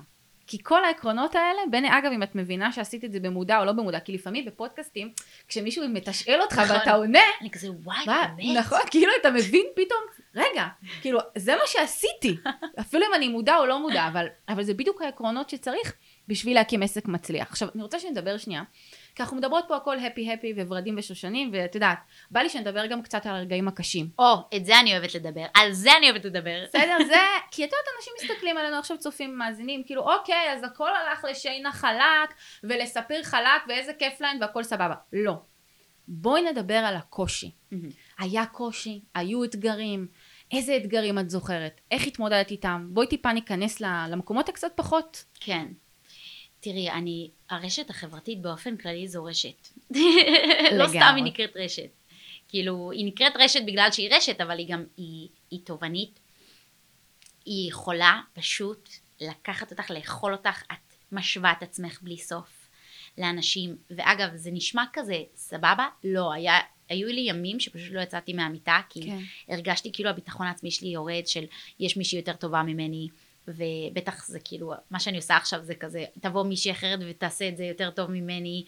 כי כל העקרונות האלה, בין אגב אם את מבינה שעשית את זה במודע או לא במודע, כי לפעמים בפודקאסטים, כשמישהו מתשאל אותך ואתה עונה, אני כזה וואי, באמת. נכון, כאילו אתה מבין פתאום, רגע, כאילו זה מה שעשיתי, אפילו אם אני מודע או לא מודע, אבל זה בדיוק העקרונות שצריך בשביל להקים עסק מצליח. עכשיו, אני רוצה שנדבר שנייה, כי אנחנו מדברות פה הכל הפי וורדים ושושנים, ואת יודעת, בא לי שנדבר גם קצת על הרגעים הקשים. את זה אני אוהבת לדבר, על זה אני אוהבת לדבר. בסדר, זה, כי את יודעת, אנשים מסתכלים עלינו עכשיו צופים מאזינים, כאילו אוקיי, אז הכל הלך לשיינה חלק, ולספיר חלק, ואיזה כיף להם, והכל סבבה. לא. בואי נדבר על הקושי. היה קושי, היו אתגרים, איזה אתגרים את זוכרת? איך התמודדת איתם? בואי טיפה ניכנס למקומות הקצת פחות. כן. תראי, הרשת החברתית באופן כללי זו רשת. לא סתם היא נקראת רשת. כאילו, היא נקראת רשת בגלל שהיא רשת, אבל היא גם, היא תובנית. היא יכולה פשוט לקחת אותך, לאכול אותך, את משווה את עצמך בלי סוף לאנשים. ואגב, זה נשמע כזה, סבבה? לא, היו לי ימים שפשוט לא יצאתי מהמיטה, כי כן. הרגשתי כאילו הביטחון העצמי שלי יורד של יש מישהי יותר טובה ממני, ובטח זה כאילו, מה שאני עושה עכשיו זה כזה, תבוא מישהי אחרת ותעשה את זה יותר טוב ממני,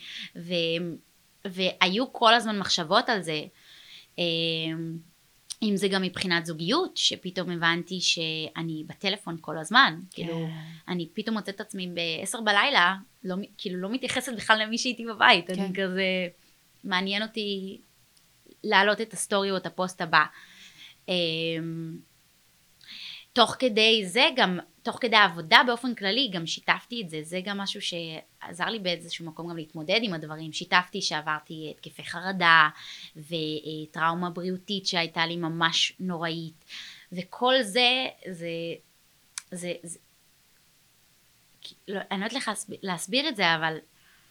והיו כל הזמן מחשבות על זה, אם זה גם מבחינת זוגיות, שפתאום הבנתי שאני בטלפון כל הזמן, כאילו, אני פתאום מוצאת את עצמי ב10 בלילה, כאילו לא מתייחסת בכלל למי שהייתי בבית, אני כזה, מעניין אותי להעלות את הסטורי או את הפוסט הבא. תוך כדי זה גם, תוך כדי העבודה באופן כללי, גם שיתפתי את זה, זה גם משהו שעזר לי באיזשהו מקום גם להתמודד עם הדברים, שיתפתי שעברתי התקפי חרדה, וטראומה בריאותית שהייתה לי ממש נוראית, וכל זה, לא, אני לא יודעת לך להסביר את זה, אבל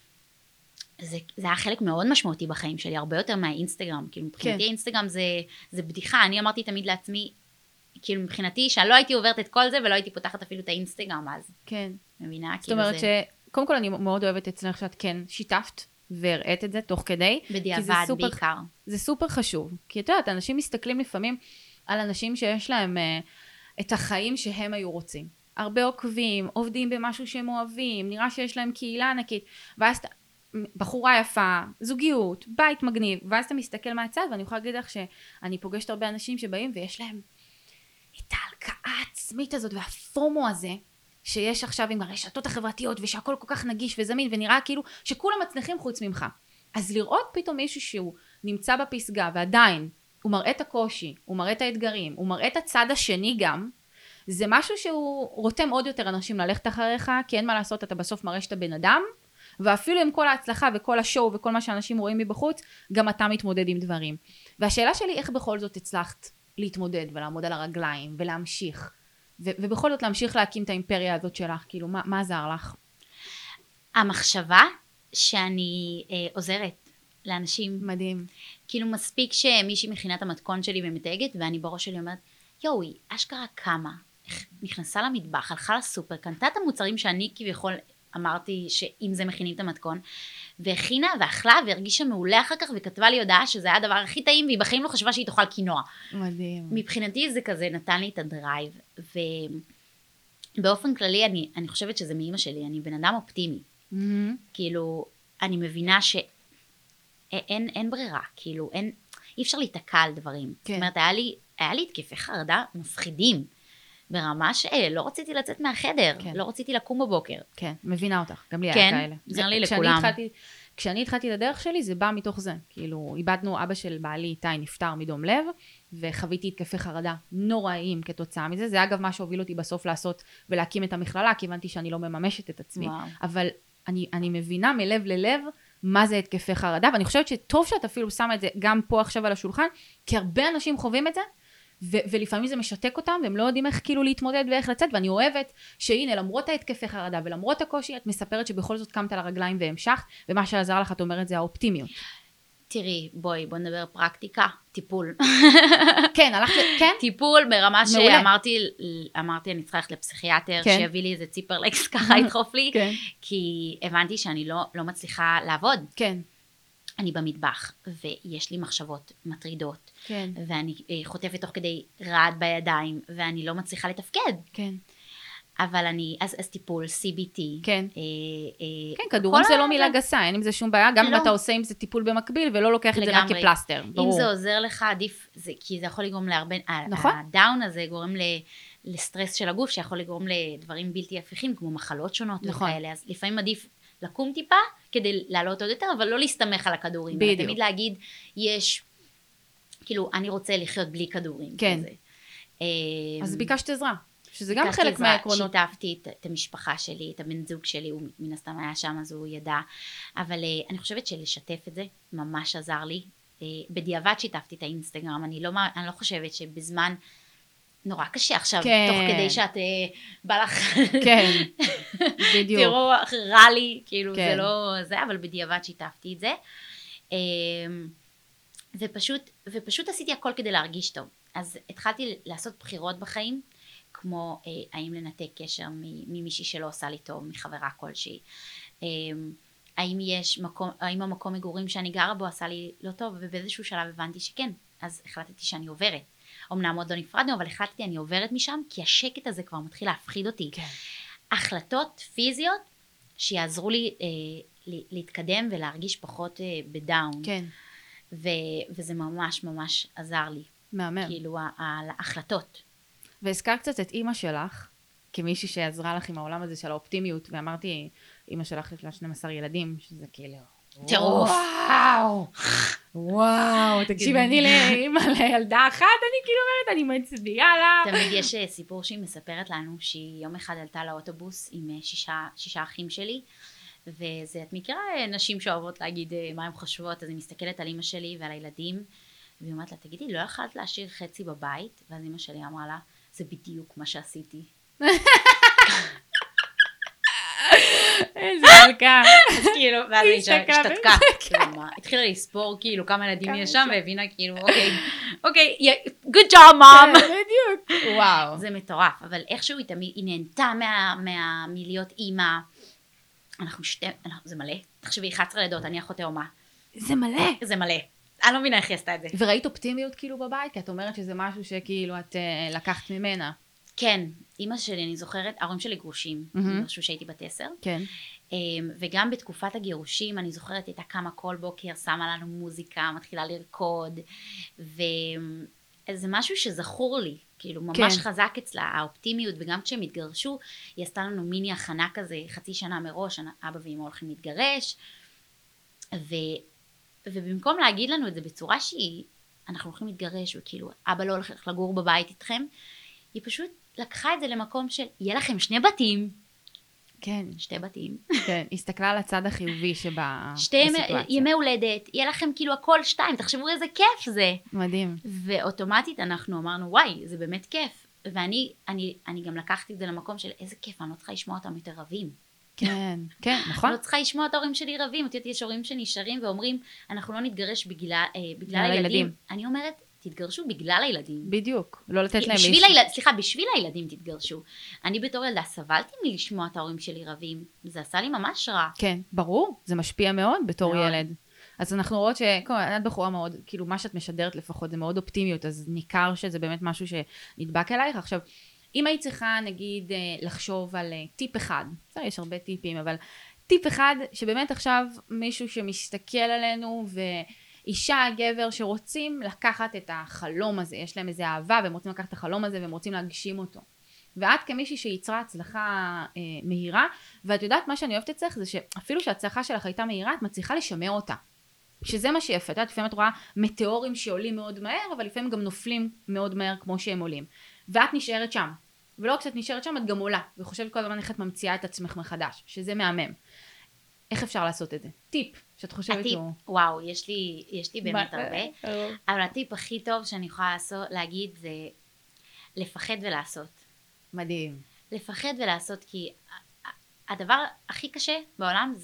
זה היה חלק מאוד משמעותי בחיים שלי, הרבה יותר מהאינסטגרם, כאילו מבחינתי האינסטגרם זה בדיחה, אני אמרתי תמיד לעצמי, כאילו מבחינתי שאני לא הייתי עוברת את כל זה, ולא הייתי פותחת אפילו את האינסטגרם אז. כן. מבינה? זאת אומרת שקודם כל אני מאוד אוהבת אצלך שאת כן שיתפת, והראית את זה תוך כדי. בדיעבד בעיקר. זה סופר חשוב, כי את יודעת, אנשים מסתכלים לפעמים על אנשים שיש להם את החיים שהם היו רוצים. הרבה עוקבים, עובדים במשהו שהם אוהבים, נראה שיש להם קהילה ענקית, ואז בחורה יפה, זוגיות, בית מגניב, ואז אתה מסתכל מהצד, ואני יכולה להגיד לך שאני פוגשת הרבה אנשים שבאים ויש להם את ההלקאה העצמית הזאת והפומו הזה שיש עכשיו עם הרשתות החברתיות ושהכל כל כך נגיש וזמין ונראה כאילו שכולם מצליחים חוץ ממך. אז לראות פתאום מישהו שהוא נמצא בפסגה ועדיין הוא מראה את הקושי, הוא מראה את האתגרים, הוא מראה את הצד השני גם, זה משהו שהוא רותם עוד יותר אנשים ללכת אחריך, כי אין מה לעשות, אתה בסוף מראה שאתה בן אדם, ואפילו עם כל ההצלחה וכל השואו וכל מה שאנשים רואים מבחוץ, גם אתה מתמודד עם דברים. והשאלה שלי, איך בכל זאת הצלחת להתמודד ולעמוד על הרגליים ולהמשיך, ובכל זאת להמשיך להקים את האימפריה הזאת שלך, כאילו מה עזר לך? המחשבה שאני עוזרת לאנשים. מדהים. כאילו מספיק שמישהי מכינה את המתכון שלי ומתייגת, ואני בראש שלי אומרת, יואי, אשכרה כמה, נכנסה למטבח, הלכה לסופר, קנתה את המוצרים שאני כביכול אמרתי שאם זה מכינים את המתכון, והכינה ואכלה והרגישה מעולה אחר כך, וכתבה לי הודעה שזה היה הדבר הכי טעים, והיא בחיים לא חשבה שהיא תאכל קינוע. מדהים. מבחינתי זה כזה נתן לי את הדרייב, ובאופן כללי אני חושבת שזה מאמא שלי, אני בן אדם אופטימי. כאילו, אני מבינה שאין ברירה, כאילו, אי אפשר להתקע על דברים. זאת אומרת, היה לי התקפי חרדה מפחידים, ברמה שלא רציתי לצאת מהחדר, לא רציתי לקום בבוקר. כן, מבינה אותך, גם לי היה כאלה. זה לי לכולם. כשאני התחלתי את הדרך שלי, זה בא מתוך זה. כאילו, איבדנו, אבא של בעלי איתי נפטר מדום לב, וחוויתי התקפי חרדה נוראים כתוצאה מזה. זה אגב מה שהוביל אותי בסוף לעשות ולהקים את המכללה, כי הבנתי שאני לא מממשת את עצמי. אבל אני מבינה מלב ללב מה זה התקפי חרדה, ואני חושבת שטוב שאת אפילו שמה את זה גם פה עכשיו על השולחן, כי הרבה אנשים חווים את זה, ולפעמים זה משתק אותם, והם לא יודעים איך כאילו להתמודד ואיך לצאת, ואני אוהבת שהנה, למרות ההתקפי חרדה ולמרות הקושי, את מספרת שבכל זאת קמת על הרגליים והמשכת, ומה שעזר לך, את אומרת, זה האופטימיות. תראי, בוא נדבר פרקטיקה, טיפול. כן, הלכת, כן? טיפול ברמה שאמרתי, אני צריכה ללכת לפסיכיאטר, שיביא לי איזה ציפרלקס ככה ידחוף לי, כי הבנתי שאני לא מצליחה לעבוד. כן. אני במטבח, ויש לי מחשבות מטרידות, כן. ואני חוטפת תוך כדי רעד בידיים, ואני לא מצליחה לתפקד. כן. אבל אז טיפול, CBT. כן. כן, כדורים זה לא מילה גסה, אין עם זה שום בעיה, גם אם לא. אתה עושה עם זה טיפול במקביל, ולא לוקח את זה רק כפלסטר, ברור. אם זה עוזר לך, עדיף, כי זה יכול לגרום להרבה, נכון. הדאון הזה גורם לסטרס של הגוף, שיכול לגרום לדברים בלתי הפיכים, כמו מחלות שונות וכאלה, אז לפעמים עדיף לקום טיפה, כדי לעלות עוד יותר, אבל לא להסתמך על הכדורים. בדיוק. תמיד להגיד, כאילו, אני רוצה לחיות בלי כדורים. כן. אז ביקשת עזרה. שזה גם חלק מהעקרונות. שיתפתי את המשפחה שלי, את הבן זוג שלי, הוא מן הסתם היה שם, אז הוא ידע. אבל אני חושבת שלשתף את זה ממש עזר לי. בדיעבד שיתפתי את האינסטגרם, אני לא חושבת שבזמן נורא קשה עכשיו, כן. תוך כדי שאת בא לך... כן, בדיוק. תראו, רע לי, כאילו כן. זה לא זה, אבל בדיעבד שיתפתי את זה. ופשוט עשיתי הכל כדי להרגיש טוב. אז התחלתי לעשות בחירות בחיים, כמו האם לנתק קשר ממישהי שלא עושה לי טוב, מחברה כלשהי. האם המקום מגורים שאני גרה בו עשה לי לא טוב, ובאיזשהו שלב הבנתי שכן. אז החלטתי שאני עוברת. אמנם עוד לא נפרדנו, אבל החלטתי אני עוברת משם, כי השקט הזה כבר מתחיל להפחיד אותי. כן. החלטות פיזיות שיעזרו לי להתקדם ולהרגיש פחות בדאון. כן. וזה ממש ממש עזר לי. מהמם. כאילו ההחלטות. והזכר קצת את אימא שלך, כמישהי שעזרה לך עם העולם הזה של האופטימיות, ואמרתי, אימא שלך יש לה 12 ילדים, שזה כאילו... טירוף. וואו, תקשיבי, אני לאימא לילדה אחת, אני כאילו אומרת, אני מצדיעה לה. תמיד יש סיפור שהיא מספרת לנו, שהיא יום אחד עלתה לאוטובוס עם 6 אחים שלי, וזה, את מכירה נשים שאוהבות להגיד מה הן חושבות, אז היא מסתכלת על אימא שלי ועל הילדים, והיא אומרת לה, תגידי, לא יכולת להשאיר חצי בבית? ואז אמא שלי אמרה לה, זה בדיוק מה שעשיתי. איזה מלכה. אז כאילו, ואז היא השתתקה. התחילה לספור כאילו כמה ילדים יש שם, והבינה כאילו, אוקיי, good job mom. בדיוק. וואו. זה מטורף, אבל איכשהו היא נהנתה מלהיות אימא. זה מלא. תחשבי, 11 לידות, אני אחות תאומה. זה מלא. זה מלא. אני לא מבינה איך היא עשתה את זה. וראית אופטימיות כאילו בבית? כי את אומרת שזה משהו שכאילו את לקחת ממנה. כן, אמא שלי, אני זוכרת, ההורים שלי גרושים, אני חושב שהייתי בת 10. כן. וגם בתקופת הגירושים, אני זוכרת, הייתה קמה כל בוקר, שמה לנו מוזיקה, מתחילה לרקוד, וזה משהו שזכור לי, כאילו ממש חזק אצלה, האופטימיות, וגם כשהם התגרשו, היא עשתה לנו מיני הכנה כזה, חצי שנה מראש, אבא ואמא הולכים להתגרש, ובמקום להגיד לנו את זה בצורה אנחנו הולכים להתגרש, וכאילו, אבא לא הולך לגור בבית איתכם, היא פשוט לקחה את זה למקום של, יהיה לכם 2 בתים. כן. 2 בתים. כן, הסתכלה על הצד החיובי בסיטואציה. 2 ימי הולדת, יהיה לכם כאילו הכל 2, תחשבו איזה כיף זה. מדהים. ואוטומטית אנחנו אמרנו, וואי, זה באמת כיף. ואני גם לקחתי את זה למקום של, איזה כיף, אני לא צריכה לשמוע אותם יותר רבים. כן, כן, נכון. לא צריכה לשמוע את ההורים שלי רבים, יש הורים שנשארים ואומרים, אנחנו לא נתגרש בגלל הילדים. אני אומרת, תתגרשו בגלל הילדים. בדיוק, לא לתת להם בשביל הילדים תתגרשו. אני בתור ילדה סבלתי מלשמוע את ההורים שלי רבים, זה עשה לי ממש רע. כן, ברור, זה משפיע מאוד בתור ילד. אז אנחנו רואות שאת בחורה מאוד, כאילו מה שאת משדרת לפחות זה מאוד אופטימיות, אז ניכר שזה באמת משהו שנדבק אלייך. עכשיו, אם היית צריכה נגיד לחשוב על טיפ אחד, יש הרבה טיפים, אבל טיפ אחד שבאמת עכשיו מישהו שמסתכל עלינו אישה, גבר שרוצים לקחת את החלום הזה, יש להם איזו אהבה והם רוצים לקחת את החלום הזה והם רוצים להגשים אותו. ואת כמישהי שיצרה הצלחה מהירה, ואת יודעת מה שאני אוהבת אצלך זה שאפילו שההצלחה שלך הייתה מהירה, את מצליחה לשמר אותה. שזה מה שיפה, את יודעת, לפעמים את רואה מטאורים שעולים מאוד מהר, אבל לפעמים גם נופלים מאוד מהר כמו שהם עולים. ואת נשארת שם, ולא כשאת נשארת שם את גם עולה, וחושבת כל הזמן איך את ממציאה את עצמך מחדש, שזה מהמם. איך אפשר לעשות את זה? טיפ שאת חושבת שהוא... וואו, יש לי באמת הרבה. אבל הטיפ הכי טוב שאני יכולה להגיד זה לפחד ולעשות. מדהים. לפחד ולעשות, כי הדבר הכי קשה בעולם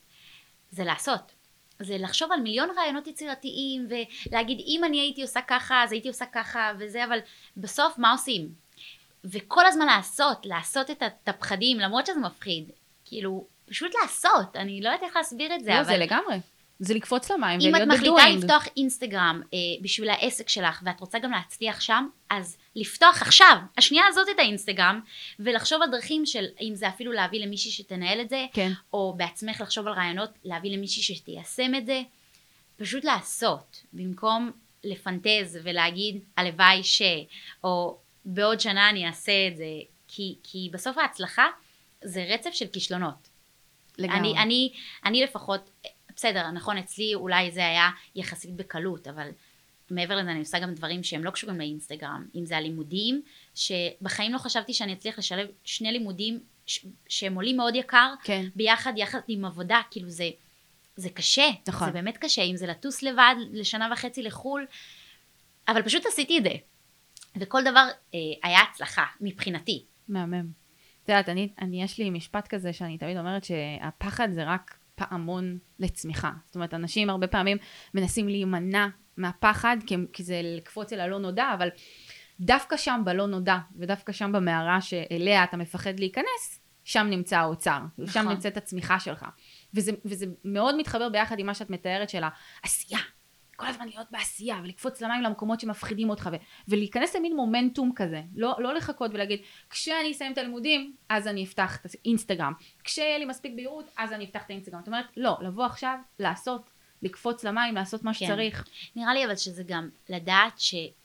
זה לעשות. זה לחשוב על מיליון רעיונות יצירתיים, ולהגיד אם אני הייתי עושה ככה, אז הייתי עושה ככה וזה, אבל בסוף מה עושים? וכל הזמן לעשות את הפחדים, למרות שזה מפחיד. כאילו... פשוט לעשות, אני לא יודעת איך להסביר את זה, לא, אבל... זה לגמרי. זה לקפוץ למים אם ולהיות את מחליטה בדואינג. לפתוח אינסטגרם בשביל העסק שלך, ואת רוצה גם להצליח שם, אז לפתוח עכשיו, השנייה הזאת את האינסטגרם, ולחשוב על דרכים של, אם זה אפילו להביא למישהי שתנהל את זה, כן. או בעצמך לחשוב על רעיונות, להביא למישהי שתיישם את זה, פשוט לעשות, במקום לפנטז ולהגיד, הלוואי או בעוד שנה אני אעשה את זה, כי בסוף ההצלחה זה רצף של כישלונות. לגמרי. אני לפחות, בסדר, נכון, אצלי אולי זה היה יחסית בקלות, אבל מעבר לזה אני עושה גם דברים שהם לא קשורים לאינסטגרם, אם זה הלימודים, שבחיים לא חשבתי שאני אצליח לשלב שני לימודים שהם עולים מאוד יקר, כן. ביחד עם עבודה, כאילו זה קשה, נכון. זה באמת קשה, אם זה לטוס לבד לשנה וחצי לחול, אבל פשוט עשיתי את זה, וכל דבר היה הצלחה מבחינתי. מהמם. את יודעת, יש לי משפט כזה שאני תמיד אומרת שהפחד זה רק פעמון לצמיחה. זאת אומרת, אנשים הרבה פעמים מנסים להימנע מהפחד, כי זה לקפוץ אל הלא נודע, אבל דווקא שם בלא נודע, ודווקא שם במערה שאליה אתה מפחד להיכנס, שם נמצא האוצר, נכון. שם נמצאת הצמיחה שלך. וזה מאוד מתחבר ביחד עם מה שאת מתארת של העשייה. כל הזמן להיות בעשייה, ולקפוץ למים למקומות שמפחידים אותך, ולהיכנס למין מומנטום כזה, לא לחכות ולהגיד, כשאני אסיים את הלימודים, אז אני אפתח את האינסטגרם, כשיהיה לי מספיק בהירות, אז אני אפתח את האינסטגרם. זאת אומרת, לא, לבוא עכשיו, לעשות, לקפוץ למים, לעשות מה שצריך. נראה לי אבל שזה גם לדעת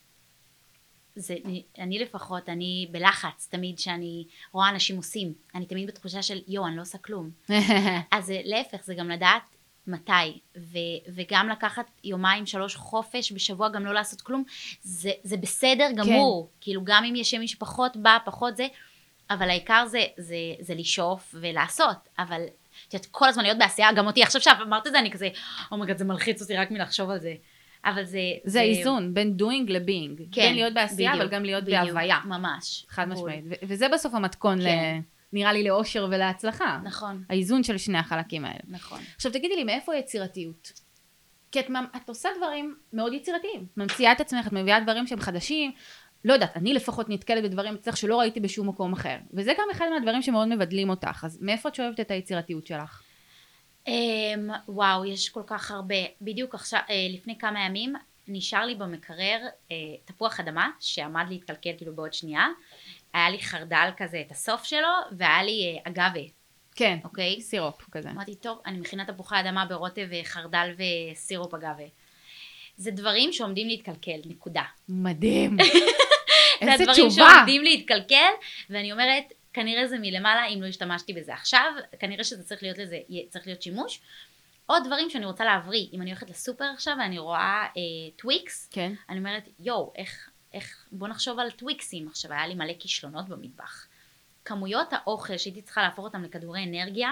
אני לפחות, אני בלחץ תמיד שאני רואה אנשים עושים, אני תמיד בתחושה של אני לא עושה כלום. אז להפך, זה גם לדעת מתי, וגם לקחת 2-3 חופש בשבוע, גם לא לעשות כלום, זה בסדר גמור, כאילו גם אם יש משפחות בה, פחות זה, אבל העיקר זה לשאוף ולעשות, אבל כל הזמן להיות בעשייה, גם אותי, עכשיו שאמרת את זה, אני כזה, אומייגאד, זה מלחיץ אותי רק מלחשוב על זה, אבל זה איזון, בין doing ל-being, בין להיות בעשייה, אבל גם להיות בהוויה. ממש. חד משמעית, וזה בסוף המתכון נראה לי לאושר ולהצלחה. נכון. האיזון של שני החלקים האלה. נכון. עכשיו תגידי לי, מאיפה היצירתיות? כי את עושה דברים מאוד יצירתיים. ממציאה את עצמך, את מביאה דברים שהם חדשים. לא יודעת, אני לפחות נתקלת בדברים אצלך שלא ראיתי בשום מקום אחר. וזה גם אחד מהדברים שמאוד מבדלים אותך. אז מאיפה את שואבת את היצירתיות שלך? וואו, יש כל כך הרבה. בדיוק עכשיו, לפני כמה ימים, נשאר לי במקרר תפוח אדמה, שעמד להתקלקל כאילו בעוד שנייה. היה לי חרדל כזה את הסוף שלו, והיה לי אגבה. כן, אוקיי? סירופ כזה. אמרתי, טוב, אני מכינה תפוחי אדמה ברוטב חרדל וסירופ אגבה. זה דברים שעומדים להתקלקל, נקודה. מדהים. זה הדברים שעומדים להתקלקל, ואני אומרת, כנראה זה מלמעלה, אם לא השתמשתי בזה עכשיו, כנראה שזה צריך להיות שימוש. עוד דברים שאני רוצה להבריא, אם אני הולכת לסופר עכשיו, ואני רואה טוויקס, כן. אני אומרת, בוא נחשוב על טוויקסים. עכשיו היה לי מלא כישלונות במטבח. כמויות האוכל שהייתי צריכה להפוך אותם לכדורי אנרגיה,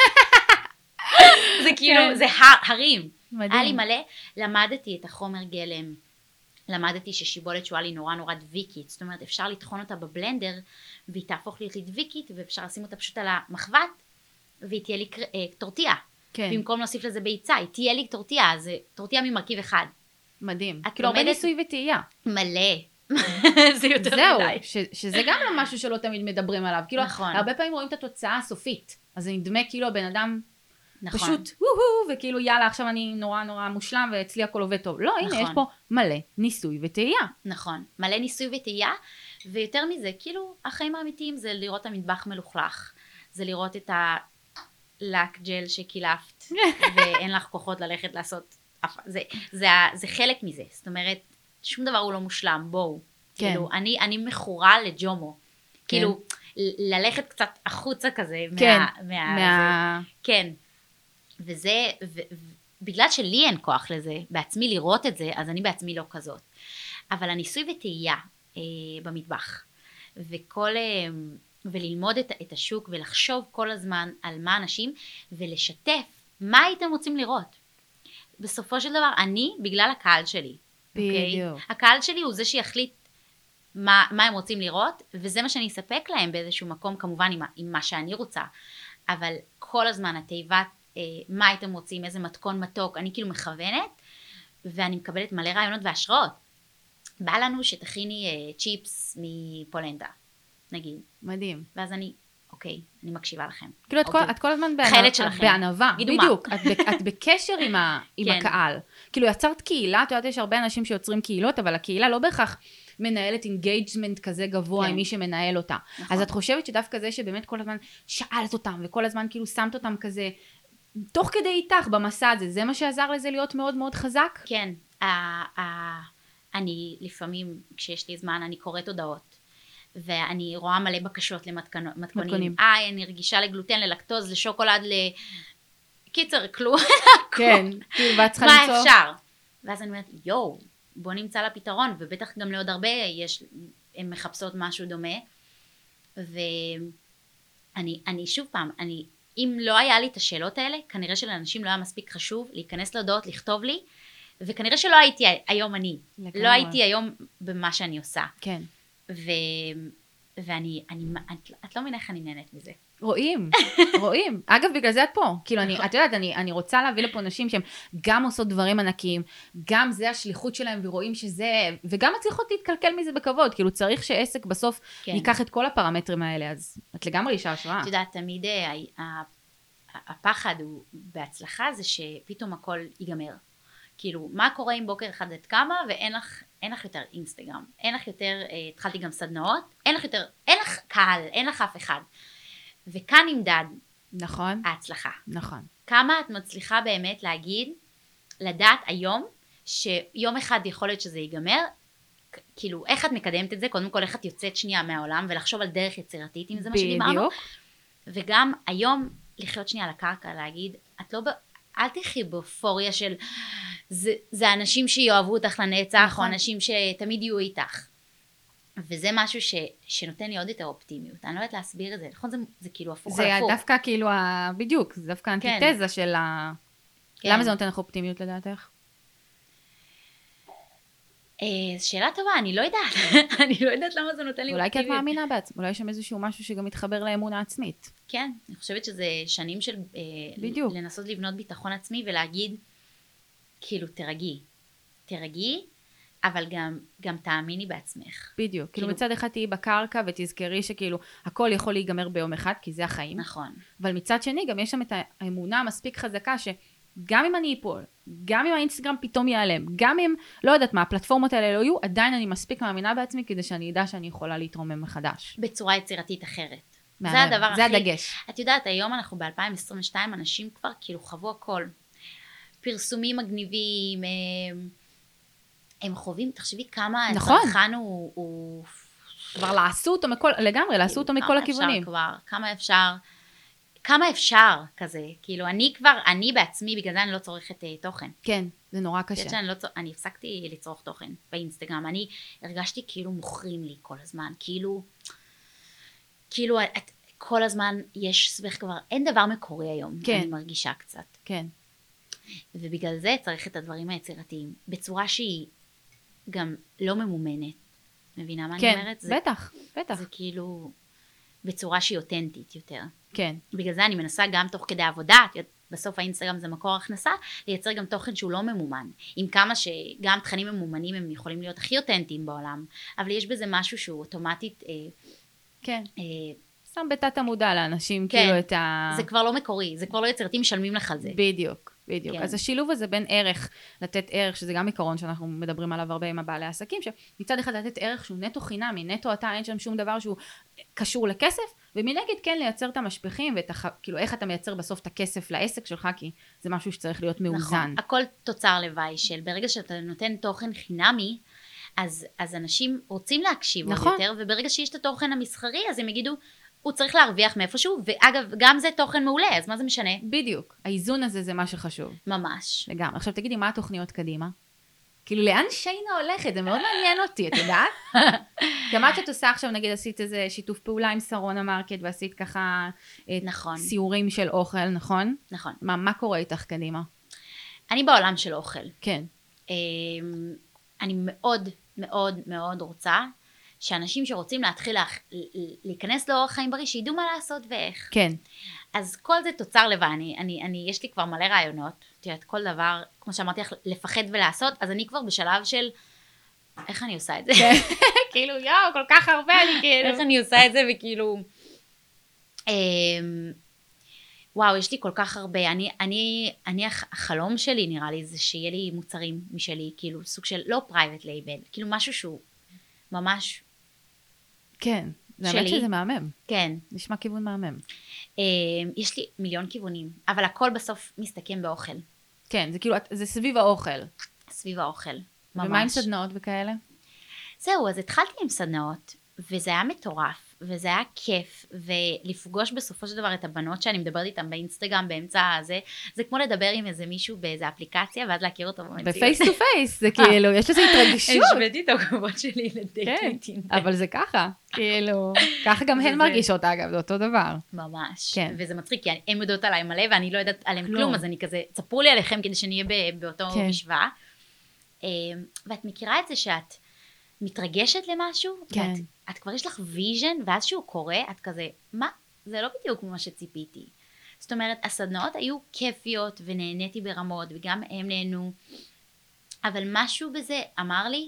זה כאילו, זה הרים. היה לי מלא, למדתי את החומר גלם, למדתי ששיבולת שואה לי נורא נורא דביקית, זאת אומרת אפשר לטחון אותה בבלנדר, והיא תהפוך להיות לי דביקית, ואפשר לשים אותה פשוט על המחבת, והיא תהיה לי טורטיה. במקום להוסיף לזה ביצה, היא תהיה לי טורטיה, זה טורטיה ממרכיב אחד. מדהים. כאילו הרבה ניסוי וטעייה. מלא. זה יותר מדי. שזה גם לא משהו שלא תמיד מדברים עליו. כאילו, הרבה פעמים רואים את התוצאה הסופית. אז זה נדמה כאילו הבן אדם פשוט, וכאילו יאללה, עכשיו אני נורא נורא מושלם, ואצלי הכל עובד טוב. לא, הנה, יש פה מלא ניסוי וטעייה. נכון, מלא ניסוי וטעייה, ויותר מזה, כאילו, החיים האמיתיים זה לראות את המטבח מלוכלך. זה לראות את הלק ג'ל שקילפת, ואין לך כוחות ללכת לעשות, זה חלק מזה. זאת אומרת, שום דבר הוא לא מושלם, בואו. כאילו, אני מכורה לג'ומו. כאילו, ללכת קצת החוצה כזה, כן. וזה, בגלל שלי אין כוח לזה, בעצמי לראות את זה, אז אני בעצמי לא כזאת. אבל הניסוי וטעייה במטבח, וללמוד את השוק, ולחשוב כל הזמן על מה אנשים, ולשתף מה הייתם רוצים לראות. בסופו של דבר, אני, בגלל הקהל שלי, בדיוק. הקהל שלי הוא זה שיחליט מה הם רוצים לראות, וזה מה שאני אספק להם באיזשהו מקום, כמובן עם מה שאני רוצה. אבל כל הזמן התיבת, מה הייתם רוצים, איזה מתכון מתוק, אני כאילו מכוונת, ואני מקבלת מלא רעיונות והשראות. בא לנו שתכיני צ'יפס מפולנטה, נגיד. מדהים. ואז אני, אוקיי, אני מקשיבה לכם. כאילו, את כל הזמן חיילת שלכם. בענווה. גידו מה. בדיוק, את בקשר עם הקהל. כאילו, יצרת קהילה, את יודעת, יש הרבה אנשים שיוצרים קהילות, אבל הקהילה לא בהכרח מנהלת אינגייג'מנט כזה גבוה עם מי שמנהל אותה. אז את חושבת שדווקא זה שבאמת כל הזמן שאלת אותם, וכל הזמן כאילו שמת אותם כזה, תוך כדי איתך במסע הזה, זה מה שעזר לזה להיות מאוד מאוד חזק? כן, אני לפעמים, כשיש לי זמן, אני קוראת הודעות, ואני רואה מלא בקשות למתכונים. אני רגישה לגלוטן, ללקטוז, לשוקולד, קיצר, כלום. כן, כאילו, ואת צריכה מה למצוא. אפשר? ואז אני אומרת, יואו, בוא נמצא לה פתרון, ובטח גם לעוד הרבה הן מחפשות משהו דומה. ואני שוב פעם, אם לא היה לי את השאלות האלה, כנראה שלאנשים לא היה מספיק חשוב להיכנס להודעות, לכתוב לי, וכנראה שלא הייתי היום אני. לא הייתי היום במה שאני עושה. כן. את לא מבינה איך אני נהנית מזה. רואים. אגב, בגלל זה את פה. כאילו, את יודעת, אני רוצה להביא לפה נשים שהן גם עושות דברים ענקיים, גם זה השליחות שלהם, ורואים שזה, וגם מצליחות להתקלקל מזה בכבוד. כאילו, צריך שעסק בסוף ייקח את כל הפרמטרים האלה, אז את לגמרי אישה השראה. את יודעת, תמיד הפחד הוא בהצלחה, זה שפתאום הכל ייגמר. כאילו, מה קורה אם בוקר אחד את קמה, ואין לך יותר אינסטגרם, אין לך יותר, התחלתי גם סדנאות, אין לך קהל, אין לך אף אחד. וכאן נמדד נכון. ההצלחה. נכון. כמה את מצליחה באמת לדעת היום, שיום אחד יכול להיות שזה ייגמר, כאילו, איך את מקדמת את זה? קודם כל, איך את יוצאת שנייה מהעולם, ולחשוב על דרך יצירתית, אם זה מה שדיברנו. וגם היום, לחיות שנייה על הקרקע, להגיד, אל תחי באופוריה של, זה אנשים שיאהבו אותך לנצח, נכון. או אנשים שתמיד יהיו איתך. וזה משהו שנותן לי עוד יותר אופטימיות. אני לא יודעת להסביר את זה. נכון, זה כאילו הפוך על הפוך. זה דווקא כאילו, בדיוק, זה דווקא אנטיתזה של למה זה נותן לך אופטימיות לדעתך? שאלה טובה, אני לא יודעת. אני לא יודעת למה זה נותן לי אולי אופטימיות. כי את מאמינה בעצם, אולי יש שם איזשהו משהו שגם מתחבר לאמונה עצמית. כן, אני חושבת שזה שנים של לנסות לבנות ביטחון עצמי ולהגיד, כאילו, תרגי, אבל גם תאמיני בעצמך. בדיוק, כאילו מצד אחד תהיי בקרקע ותזכרי שכאילו הכל יכול להיגמר ביום אחד, כי זה החיים. נכון. אבל מצד שני גם יש שם את האמונה המספיק חזקה שגם אם אני אפול, גם אם האינסטגרם פתאום ייעלם, גם אם, לא יודעת מה, הפלטפורמות האלה לא יהיו, עדיין אני מספיק מאמינה בעצמי כדי שאני אדע שאני יכולה להתרומם מחדש. בצורה יצירתית אחרת. מהמם. זה הדבר זה הכי... הדגש. את יודעת, היום אנחנו ב-2022, אנשים כבר כאילו חוו הכל. פרסומים מגניבים, הם חווים, תחשבי כמה הצרכן הוא... כבר לעשו אותו לגמרי, לעשו אותו מכל הכיוונים. כמה אפשר כזה, כאילו אני בעצמי, בגלל זה אני לא צורכת תוכן. כן, זה נורא קשה. אני הפסקתי לצרוך תוכן באינסטגרם, אני הרגשתי כאילו מוכרים לי כל הזמן, כאילו כל הזמן יש סביך כבר, אין דבר מקורי היום, אני מרגישה קצת. כן. ובגלל זה צריך את הדברים היצירתיים, בצורה שהיא גם לא ממומנת. מבינה מה אני אומרת? כן, בטח. זה כאילו בצורה שהיא אותנטית יותר. כן. בגלל זה אני מנסה גם תוך כדי עבודה, בסוף האינסטגרם זה מקור הכנסה, לייצר גם תוכן שהוא לא ממומן. עם כמה שגם תכנים ממומנים הם יכולים להיות הכי אותנטיים בעולם, אבל יש בזה משהו שהוא אוטומטית... כן. שם בתת המודע לאנשים, כן. כאילו את ה... זה כבר לא מקורי, זה כבר לא יצירתי, משלמים לך על זה. בדיוק. בדיוק. כן. אז השילוב הזה בין ערך, לתת ערך, שזה גם עיקרון שאנחנו מדברים עליו הרבה עם הבעלי העסקים, שמצד אחד לתת ערך שהוא נטו חינמי, נטו אתה, אין שם שום דבר שהוא קשור לכסף, ומנגד כן לייצר את המשפחים, כאילו איך אתה מייצר בסוף את הכסף לעסק שלך, כי זה משהו שצריך להיות מאוזן. נכון, הכל תוצר לוואי של, ברגע שאתה נותן תוכן חינמי, אז אנשים רוצים להקשיב נכון. עוד יותר, וברגע שיש את התוכן המסחרי, אז הם יגידו, הוא צריך להרוויח מאיפשהו, ואגב, גם זה תוכן מעולה, אז מה זה משנה? בדיוק. האיזון הזה זה מה שחשוב. ממש. לגמרי. עכשיו תגידי, מה התוכניות קדימה? כאילו, לאן שיינה הולכת? זה מאוד מעניין אותי, את יודעת? גם את שאת עושה עכשיו, נגיד, עשית איזה שיתוף פעולה עם שרון המרקט, ועשית ככה נכון. סיורים של אוכל, נכון? נכון. מה קורה איתך קדימה? אני בעולם של אוכל. כן. אני מאוד מאוד מאוד רוצה, שאנשים שרוצים להתחיל להיכנס לאורח חיים בריא, שידעו מה לעשות ואיך. כן. אז כל זה תוצר לוואי, יש לי כבר מלא רעיונות, תראית, כל דבר, כמו שאמרתי לך, לפחד ולעשות, אז אני כבר בשלב של, איך אני עושה את זה? כאילו, יואו, כל כך הרבה, אני כאילו... איך אני עושה את זה, וכאילו, וואו, יש לי כל כך הרבה, החלום שלי נראה לי זה שיהיה לי מוצרים משלי, כאילו סוג של לא פרייבט לייבל, כאילו משהו שהוא ממש כן, זה האמת שזה מהמם. כן. נשמע כיוון מהמם. יש לי מיליון כיוונים, אבל הכל בסוף מסתכם באוכל. כן, זה כאילו, זה סביב האוכל. סביב האוכל, ממש. ומה עם סדנאות וכאלה? זהו, אז התחלתי עם סדנאות, וזה היה מטורף, וזה היה כיף, ולפגוש בסופו של דבר את הבנות שאני מדברת איתן באינסטגרם באמצע הזה, זה כמו לדבר עם איזה מישהו באיזה אפליקציה, ואז להכיר אותו במציאות. בפייס טו פייס, זה כאילו, יש לזה התרגשות. השוויתי את הכבוד שלי לדייטים. אבל זה ככה, כאילו, ככה גם הן מרגישות אגב, זה אותו דבר. ממש, וזה מצחיק, כי הן יודעות עליי מלא, ואני לא יודעת עליהן כלום, אז אני כזה, צפרו לי עליכם כדי שנהיה באותו משוואה. ואת מכירה את זה שאת מתרגשת למשהו, כן. ואת כבר יש לך ויז'ן, ואז שהוא קורה, את כזה, מה? זה לא בדיוק מה שציפיתי. זאת אומרת, הסדנאות היו כיפיות, ונהניתי ברמות, וגם הם נהנו, אבל משהו בזה אמר לי,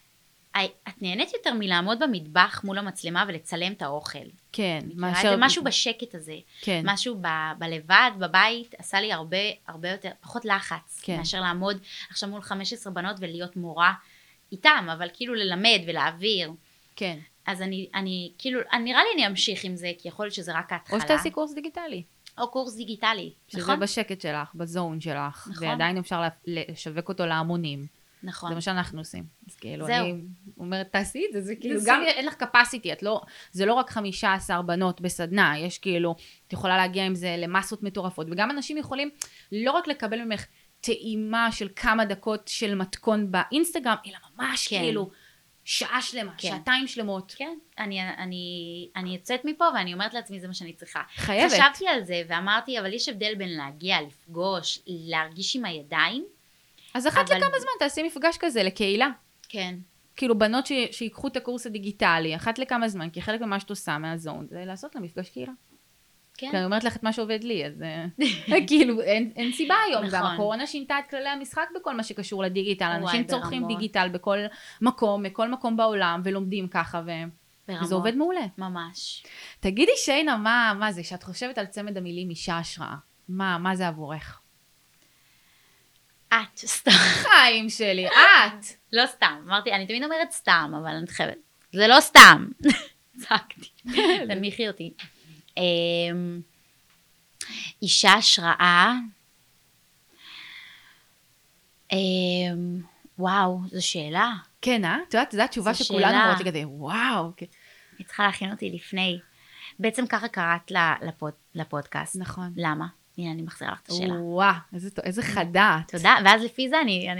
את נהנית יותר מלעמוד במטבח מול המצלמה, ולצלם את האוכל. כן. זה משהו בשקט הזה. כן. משהו בלבד, בבית, עשה לי הרבה יותר, פחות לחץ, כן. מאשר לעמוד עכשיו מול 15 בנות, ולהיות מורה איתם, אבל כאילו ללמד ולהעביר. כן. אז אני כאילו, נראה לי אני אמשיך עם זה, כי יכול להיות שזה רק ההתחלה. או שתעשי קורס דיגיטלי. או קורס דיגיטלי, שזה נכון? בשקט שלך, בזון שלך. נכון. ועדיין אפשר לשווק אותו להמונים. נכון. זה מה שאנחנו עושים. אז כאילו, זהו. אני אומרת, תעשי את זה, זה כאילו, גם אין לך capacity, זה לא רק 15 בנות בסדנה, יש כאילו, את יכולה להגיע עם זה למסות מטורפות, וגם אנשים יכולים לא רק לקבל ממך טעימה של כמה דקות של מתכון באינסטגרם, אלא ממש כן. כאילו, שעה שלמה, כן. שעתיים שלמות. כן, אני יוצאת מפה ואני אומרת לעצמי, זה מה שאני צריכה. חייבת. חשבתי על זה ואמרתי, אבל יש הבדל בין להגיע, לפגוש, להרגיש עם הידיים. אז אחת לכמה זמן תעשי מפגש כזה לקהילה. כן. כאילו בנות שיקחו את הקורס הדיגיטלי, אחת לכמה זמן, כי חלק ממה שאת עושה מהזון, זה לעשות לה מפגש קהילה. כן. כי אני אומרת לך את מה שעובד לי, אז כאילו אין סיבה היום, גם נכון. הקורונה שינתה את כללי המשחק בכל מה שקשור לדיגיטל, אנשים ברמות. צורכים דיגיטל בכל מקום בעולם, ולומדים ככה, וזה עובד מעולה. ממש. תגידי שיינה, מה זה, שאת חושבת על צמד המילים אישה השראה, מה זה עבורך? את, סתם. חיים שלי, את! לא סתם, אמרתי, אני תמיד אומרת סתם, אבל אני חייבת, זה לא סתם. צחקתי, תנמיכי אותי. אישה השראה, וואו, זו שאלה. כן, את יודעת, זו התשובה שכולנו אומרות לי כזה, וואו. היא צריכה להכין אותי לפני. בעצם ככה קראת לפודקאסט. נכון. למה? הנה, אני מחזירה לך את השאלה. וואו, איזה חדה. תודה, ואז לפי זה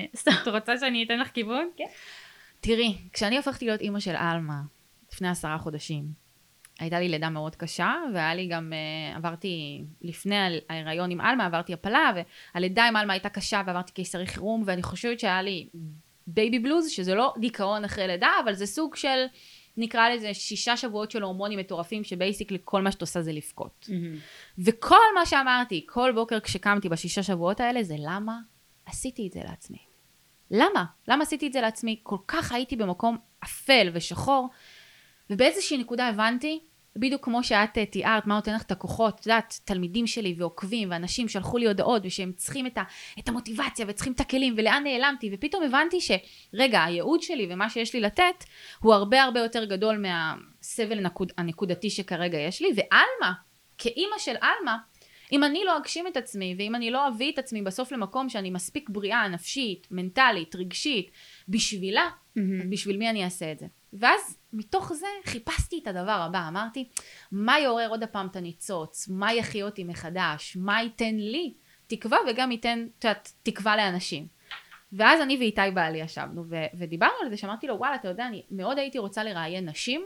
את רוצה שאני אתן לך כיוון? כן. תראי, כשאני הופכתי להיות אימא של אלמה, לפני 10 חודשים, הייתה לי לידה מאוד קשה, והיה לי גם, עברתי, לפני ההיריון עם אלמה, עברתי הפלה, והלידה עם אלמה הייתה קשה, ועברתי קיסרי חירום, ואני חושבת שהיה לי בייבי בלוז, שזה לא דיכאון אחרי לידה, אבל זה סוג של, נקרא לזה 6 שבועות של הורמונים מטורפים, שבייסיקלי כל מה שאת עושה זה לבכות. וכל מה שאמרתי, כל בוקר כשקמתי ב6 שבועות האלה, זה למה עשיתי את זה לעצמי. למה? למה עשיתי את זה לעצמי? כל כך הייתי במקום אפל ושחור, ובאיזושהי נקודה הבנתי, בדיוק כמו שאת תיארת, מה נותן לך את הכוחות, את יודעת, תלמידים שלי ועוקבים, ואנשים שלחו לי הודעות, ושהם צריכים את המוטיבציה, וצריכים את הכלים, ולאן נעלמתי, ופתאום הבנתי שרגע, הייעוד שלי ומה שיש לי לתת, הוא הרבה הרבה יותר גדול מהסבל הנקודתי שכרגע יש לי, ואלמה, כאימא של אלמה, אם אני לא אגשים את עצמי, ואם אני לא אביא את עצמי בסוף למקום שאני מספיק בריאה, נפשית, מנטלית, רגשית, בשבילה, בשביל מי אני אעשה את זה? ואז מתוך זה חיפשתי את הדבר הבא, אמרתי, מה יעורר עוד הפעם את הניצוץ? מה יחיה אותי מחדש? מה ייתן לי תקווה וגם ייתן תקווה לאנשים? ואז אני ואיתי בעלי ישבנו ודיברנו על זה, שאמרתי לו, וואלה, אתה יודע, אני מאוד הייתי רוצה לראיין נשים,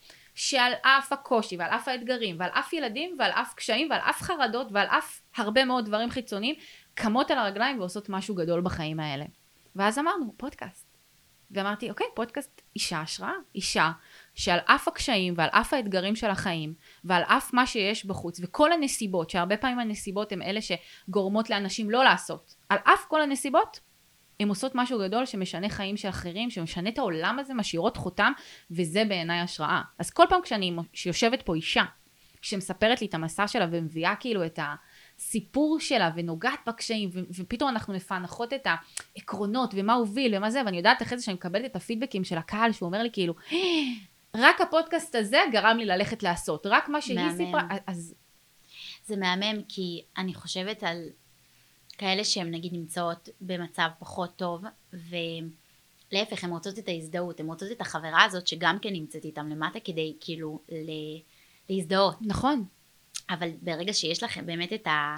שעל אף הקושי ועל אף האתגרים ועל אף ילדים ועל אף קשיים ועל אף חרדות ועל אף הרבה מאוד דברים חיצוניים, קמות על הרגליים ועושות משהו גדול בחיים האלה. ואז אמרנו, פודקאסט. ואמרתי, אוקיי, פודקאסט אישה השראה, אישה שעל אף הקשיים ועל אף האתגרים של החיים ועל אף מה שיש בחוץ וכל הנסיבות, שהרבה פעמים הנסיבות הן אלה שגורמות לאנשים לא לעשות, על אף כל הנסיבות, הן עושות משהו גדול שמשנה חיים של אחרים, שמשנה את העולם הזה, משאירות חותם, וזה בעיניי השראה. אז כל פעם שיושבת פה אישה, כשמספרת לי את המסע שלה ומביאה כאילו את הסיפור שלה ונוגעת בקשיים, ופתאום אנחנו מפענחות את העקרונות ומה הוביל ומה זה, ואני יודעת אחרי זה שאני מקבלת את הפידבקים של הקהל, שהוא אומר לי כאילו, רק הפודקאסט הזה גרם לי ללכת לעשות, רק מה שהיא סיפרה, אז... זה מהמם, כי אני חושבת על כאלה שהן נגיד נמצאות במצב פחות טוב, ולהפך, הן רוצות את ההזדהות, הן רוצות את החברה הזאת שגם כן נמצאת איתם למטה, כדי כאילו להזדהות. נכון. אבל ברגע שיש לך באמת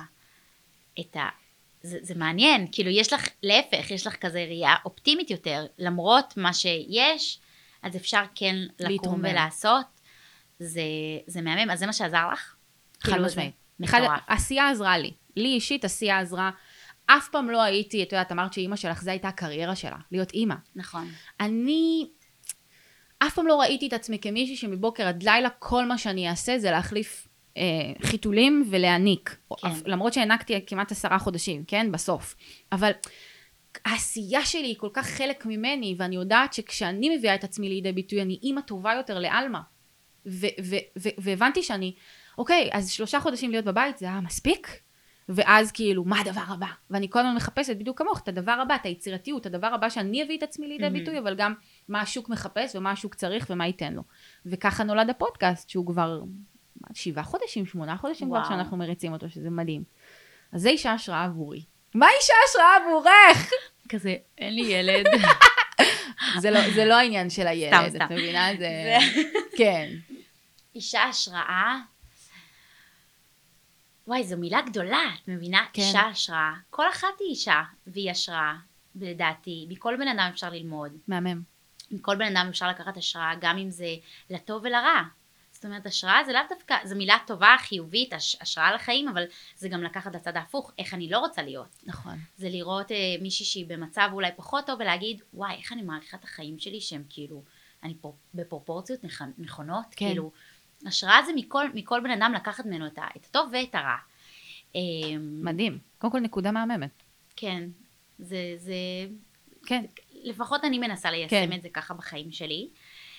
זה מעניין, כאילו יש לך, להפך, יש לך כזה ראייה אופטימית יותר, למרות מה שיש, אז אפשר כן לקום ולעשות, זה מהמם, אז זה מה שעזר לך? חד משמעית. עשייה עזרה לי. לי אישית עשייה עזרה. אף פעם לא הייתי, את יודעת, אמרת שאימא שלך, זה הייתה הקריירה שלה, להיות אימא. נכון. אני אף פעם לא ראיתי את עצמי כמישהי שמבוקר עד לילה, כל מה שאני אעשה זה להחליף חיתולים ולהעניק. כן. למרות שהענקתי כמעט 10 חודשים, כן? בסוף. אבל העשייה שלי היא כל כך חלק ממני, ואני יודעת שכשאני מביאה את עצמי לידי ביטוי, אני אימא טובה יותר לאלמה. והבנתי שאני, אוקיי, אז 3 חודשים להיות בבית, זה היה מספיק? ואז כאילו, מה הדבר הבא? ואני כל הזמן מחפשת בדיוק כמוך, את הדבר הבא, את היצירתיות, את הדבר הבא שאני אביא את עצמי לידי ביטוי, אבל גם מה השוק מחפש, ומה השוק צריך, ומה ייתן לו. וככה נולד הפודקאסט, שהוא כבר 7 חודשים, 8 חודשים כבר שאנחנו מריצים אותו, שזה מדהים. אז זה אישה השראה עבורי. מה אישה השראה עבורך? כזה, אין לי ילד. זה לא העניין של הילד, את מבינה? זה... כן. אישה השראה, וואי, זו מילה גדולה, את מבינה? כן. אישה השראה. כל אחת היא אישה, והיא השראה, לדעתי. מכל בן אדם אפשר ללמוד. מהמם. מכל בן אדם אפשר לקחת השראה, גם אם זה לטוב ולרע. זאת אומרת, השראה זה לאו דווקא, זו מילה טובה, חיובית, השראה לחיים, אבל זה גם לקחת לצד ההפוך, איך אני לא רוצה להיות. נכון. זה לראות מישהי שהיא במצב אולי פחות טוב, ולהגיד, וואי, איך אני מעריכה את החיים שלי, שהם כאילו, אני פה בפרופורציות נכונות, כן. כאילו, השראה זה מכל בן אדם לקחת ממנו את הטוב ואת הרע. מדהים. קודם כל נקודה מהממת. כן. זה כן. לפחות אני מנסה ליישם את זה ככה בחיים שלי.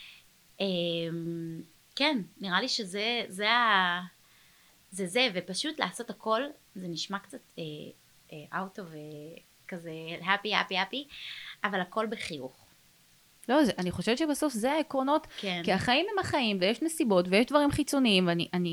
כן, נראה לי שזה זה, ופשוט לעשות הכל, זה נשמע קצת out of כזה happy, אבל הכל בחיוך. לא, אני חושבת שבסוף זה העקרונות, כן. כי החיים הם החיים, ויש נסיבות, ויש דברים חיצוניים,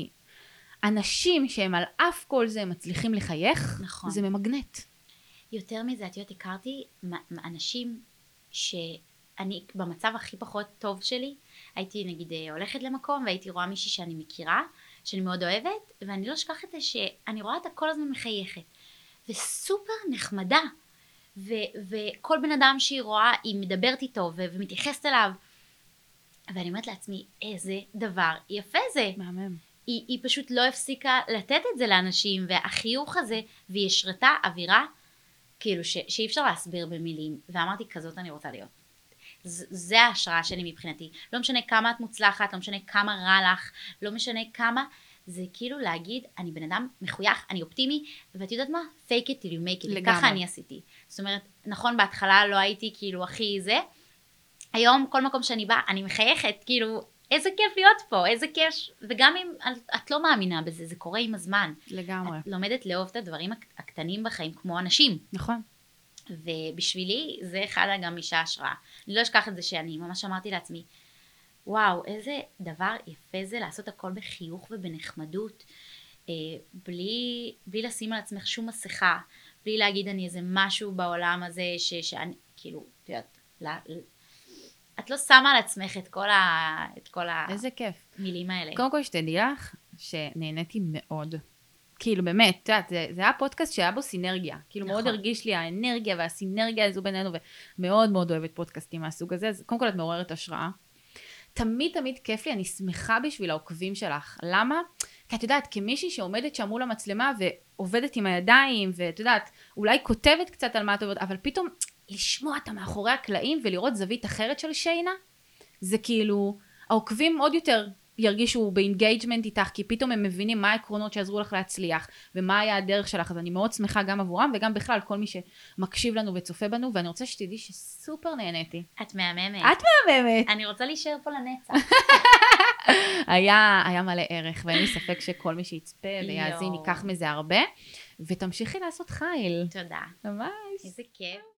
אנשים שהם על אף כל זה מצליחים לחייך, נכון. זה ממגנט. יותר מזה, את יודעת, הכרתי אנשים שאני במצב הכי פחות טוב שלי, הייתי נגיד הולכת למקום, והייתי רואה מישהי שאני מכירה, שאני מאוד אוהבת, ואני לא אשכח את זה שאני רואה אותה כל הזמן מחייכת, וסופר נחמדה, וכל בן אדם שהיא רואה, היא מדברת איתו, ומתייחסת אליו, ואני אומרת לעצמי, איזה דבר יפה זה. מהמם. היא פשוט לא הפסיקה לתת את זה לאנשים, והחיוך הזה, והיא השרתה אווירה, כאילו שאי אפשר להסביר במילים, ואמרתי, כזאת אני רוצה להיות. זה ההשראה שלי מבחינתי. לא משנה כמה את מוצלחת, לא משנה כמה רע לך, לא משנה כמה, זה כאילו להגיד, אני בן אדם מחוייך, אני אופטימי, ואת יודעת מה? fake it till you make it. לגמרי. ככה אני עשיתי. זאת אומרת, נכון, בהתחלה לא הייתי כאילו הכי זה, היום כל מקום שאני באה, אני מחייכת, כאילו, איזה כיף להיות פה, איזה כיף, וגם אם את לא מאמינה בזה, זה קורה עם הזמן. לגמרי. את לומדת לאהוב את הדברים הקטנים בחיים, כמו אנשים. נכון. ובשבילי זה אחד גם אישה השראה. אני לא אשכח את זה שאני ממש אמרתי לעצמי, וואו, איזה דבר יפה זה לעשות הכל בחיוך ובנחמדות, בלי לשים על עצמך שום מסכה, בלי להגיד אני איזה משהו בעולם הזה שאני, כאילו, את יודעת, את לא שמה על עצמך את כל איזה כיף. המילים האלה. קודם כל שתדעי לך שנהניתי מאוד. כאילו באמת, את יודעת, זה היה פודקאסט שהיה בו סינרגיה. כאילו נכון. מאוד הרגיש לי האנרגיה והסינרגיה הזו בינינו, ומאוד מאוד אוהבת פודקאסטים מהסוג הזה. אז קודם כל את מעוררת השראה. תמיד כיף לי, אני שמחה בשביל העוקבים שלך. למה? כי את יודעת, כמישהי שעומדת שם מול המצלמה ועובדת עם הידיים, ואת יודעת, אולי כותבת קצת על מה את עובדת, אבל פתאום לשמוע אותה מאחורי הקלעים ולראות זווית אחרת של שיינה, זה כאילו, העוקבים עוד יותר ירגישו באינגייג'מנט איתך, כי פתאום הם מבינים מה העקרונות שעזרו לך להצליח, ומה היה הדרך שלך, אז אני מאוד שמחה גם עבורם, וגם בכלל כל מי שמקשיב לנו וצופה בנו, ואני רוצה שתדעי שסופר נהניתי. את מהממת. את מהממת. אני רוצה להישאר פה לנצח. היה מלא ערך, ואין לי ספק שכל מי שיצפה ויאזין ייקח מזה הרבה, ותמשיכי לעשות חיל. תודה. ממש. איזה כיף.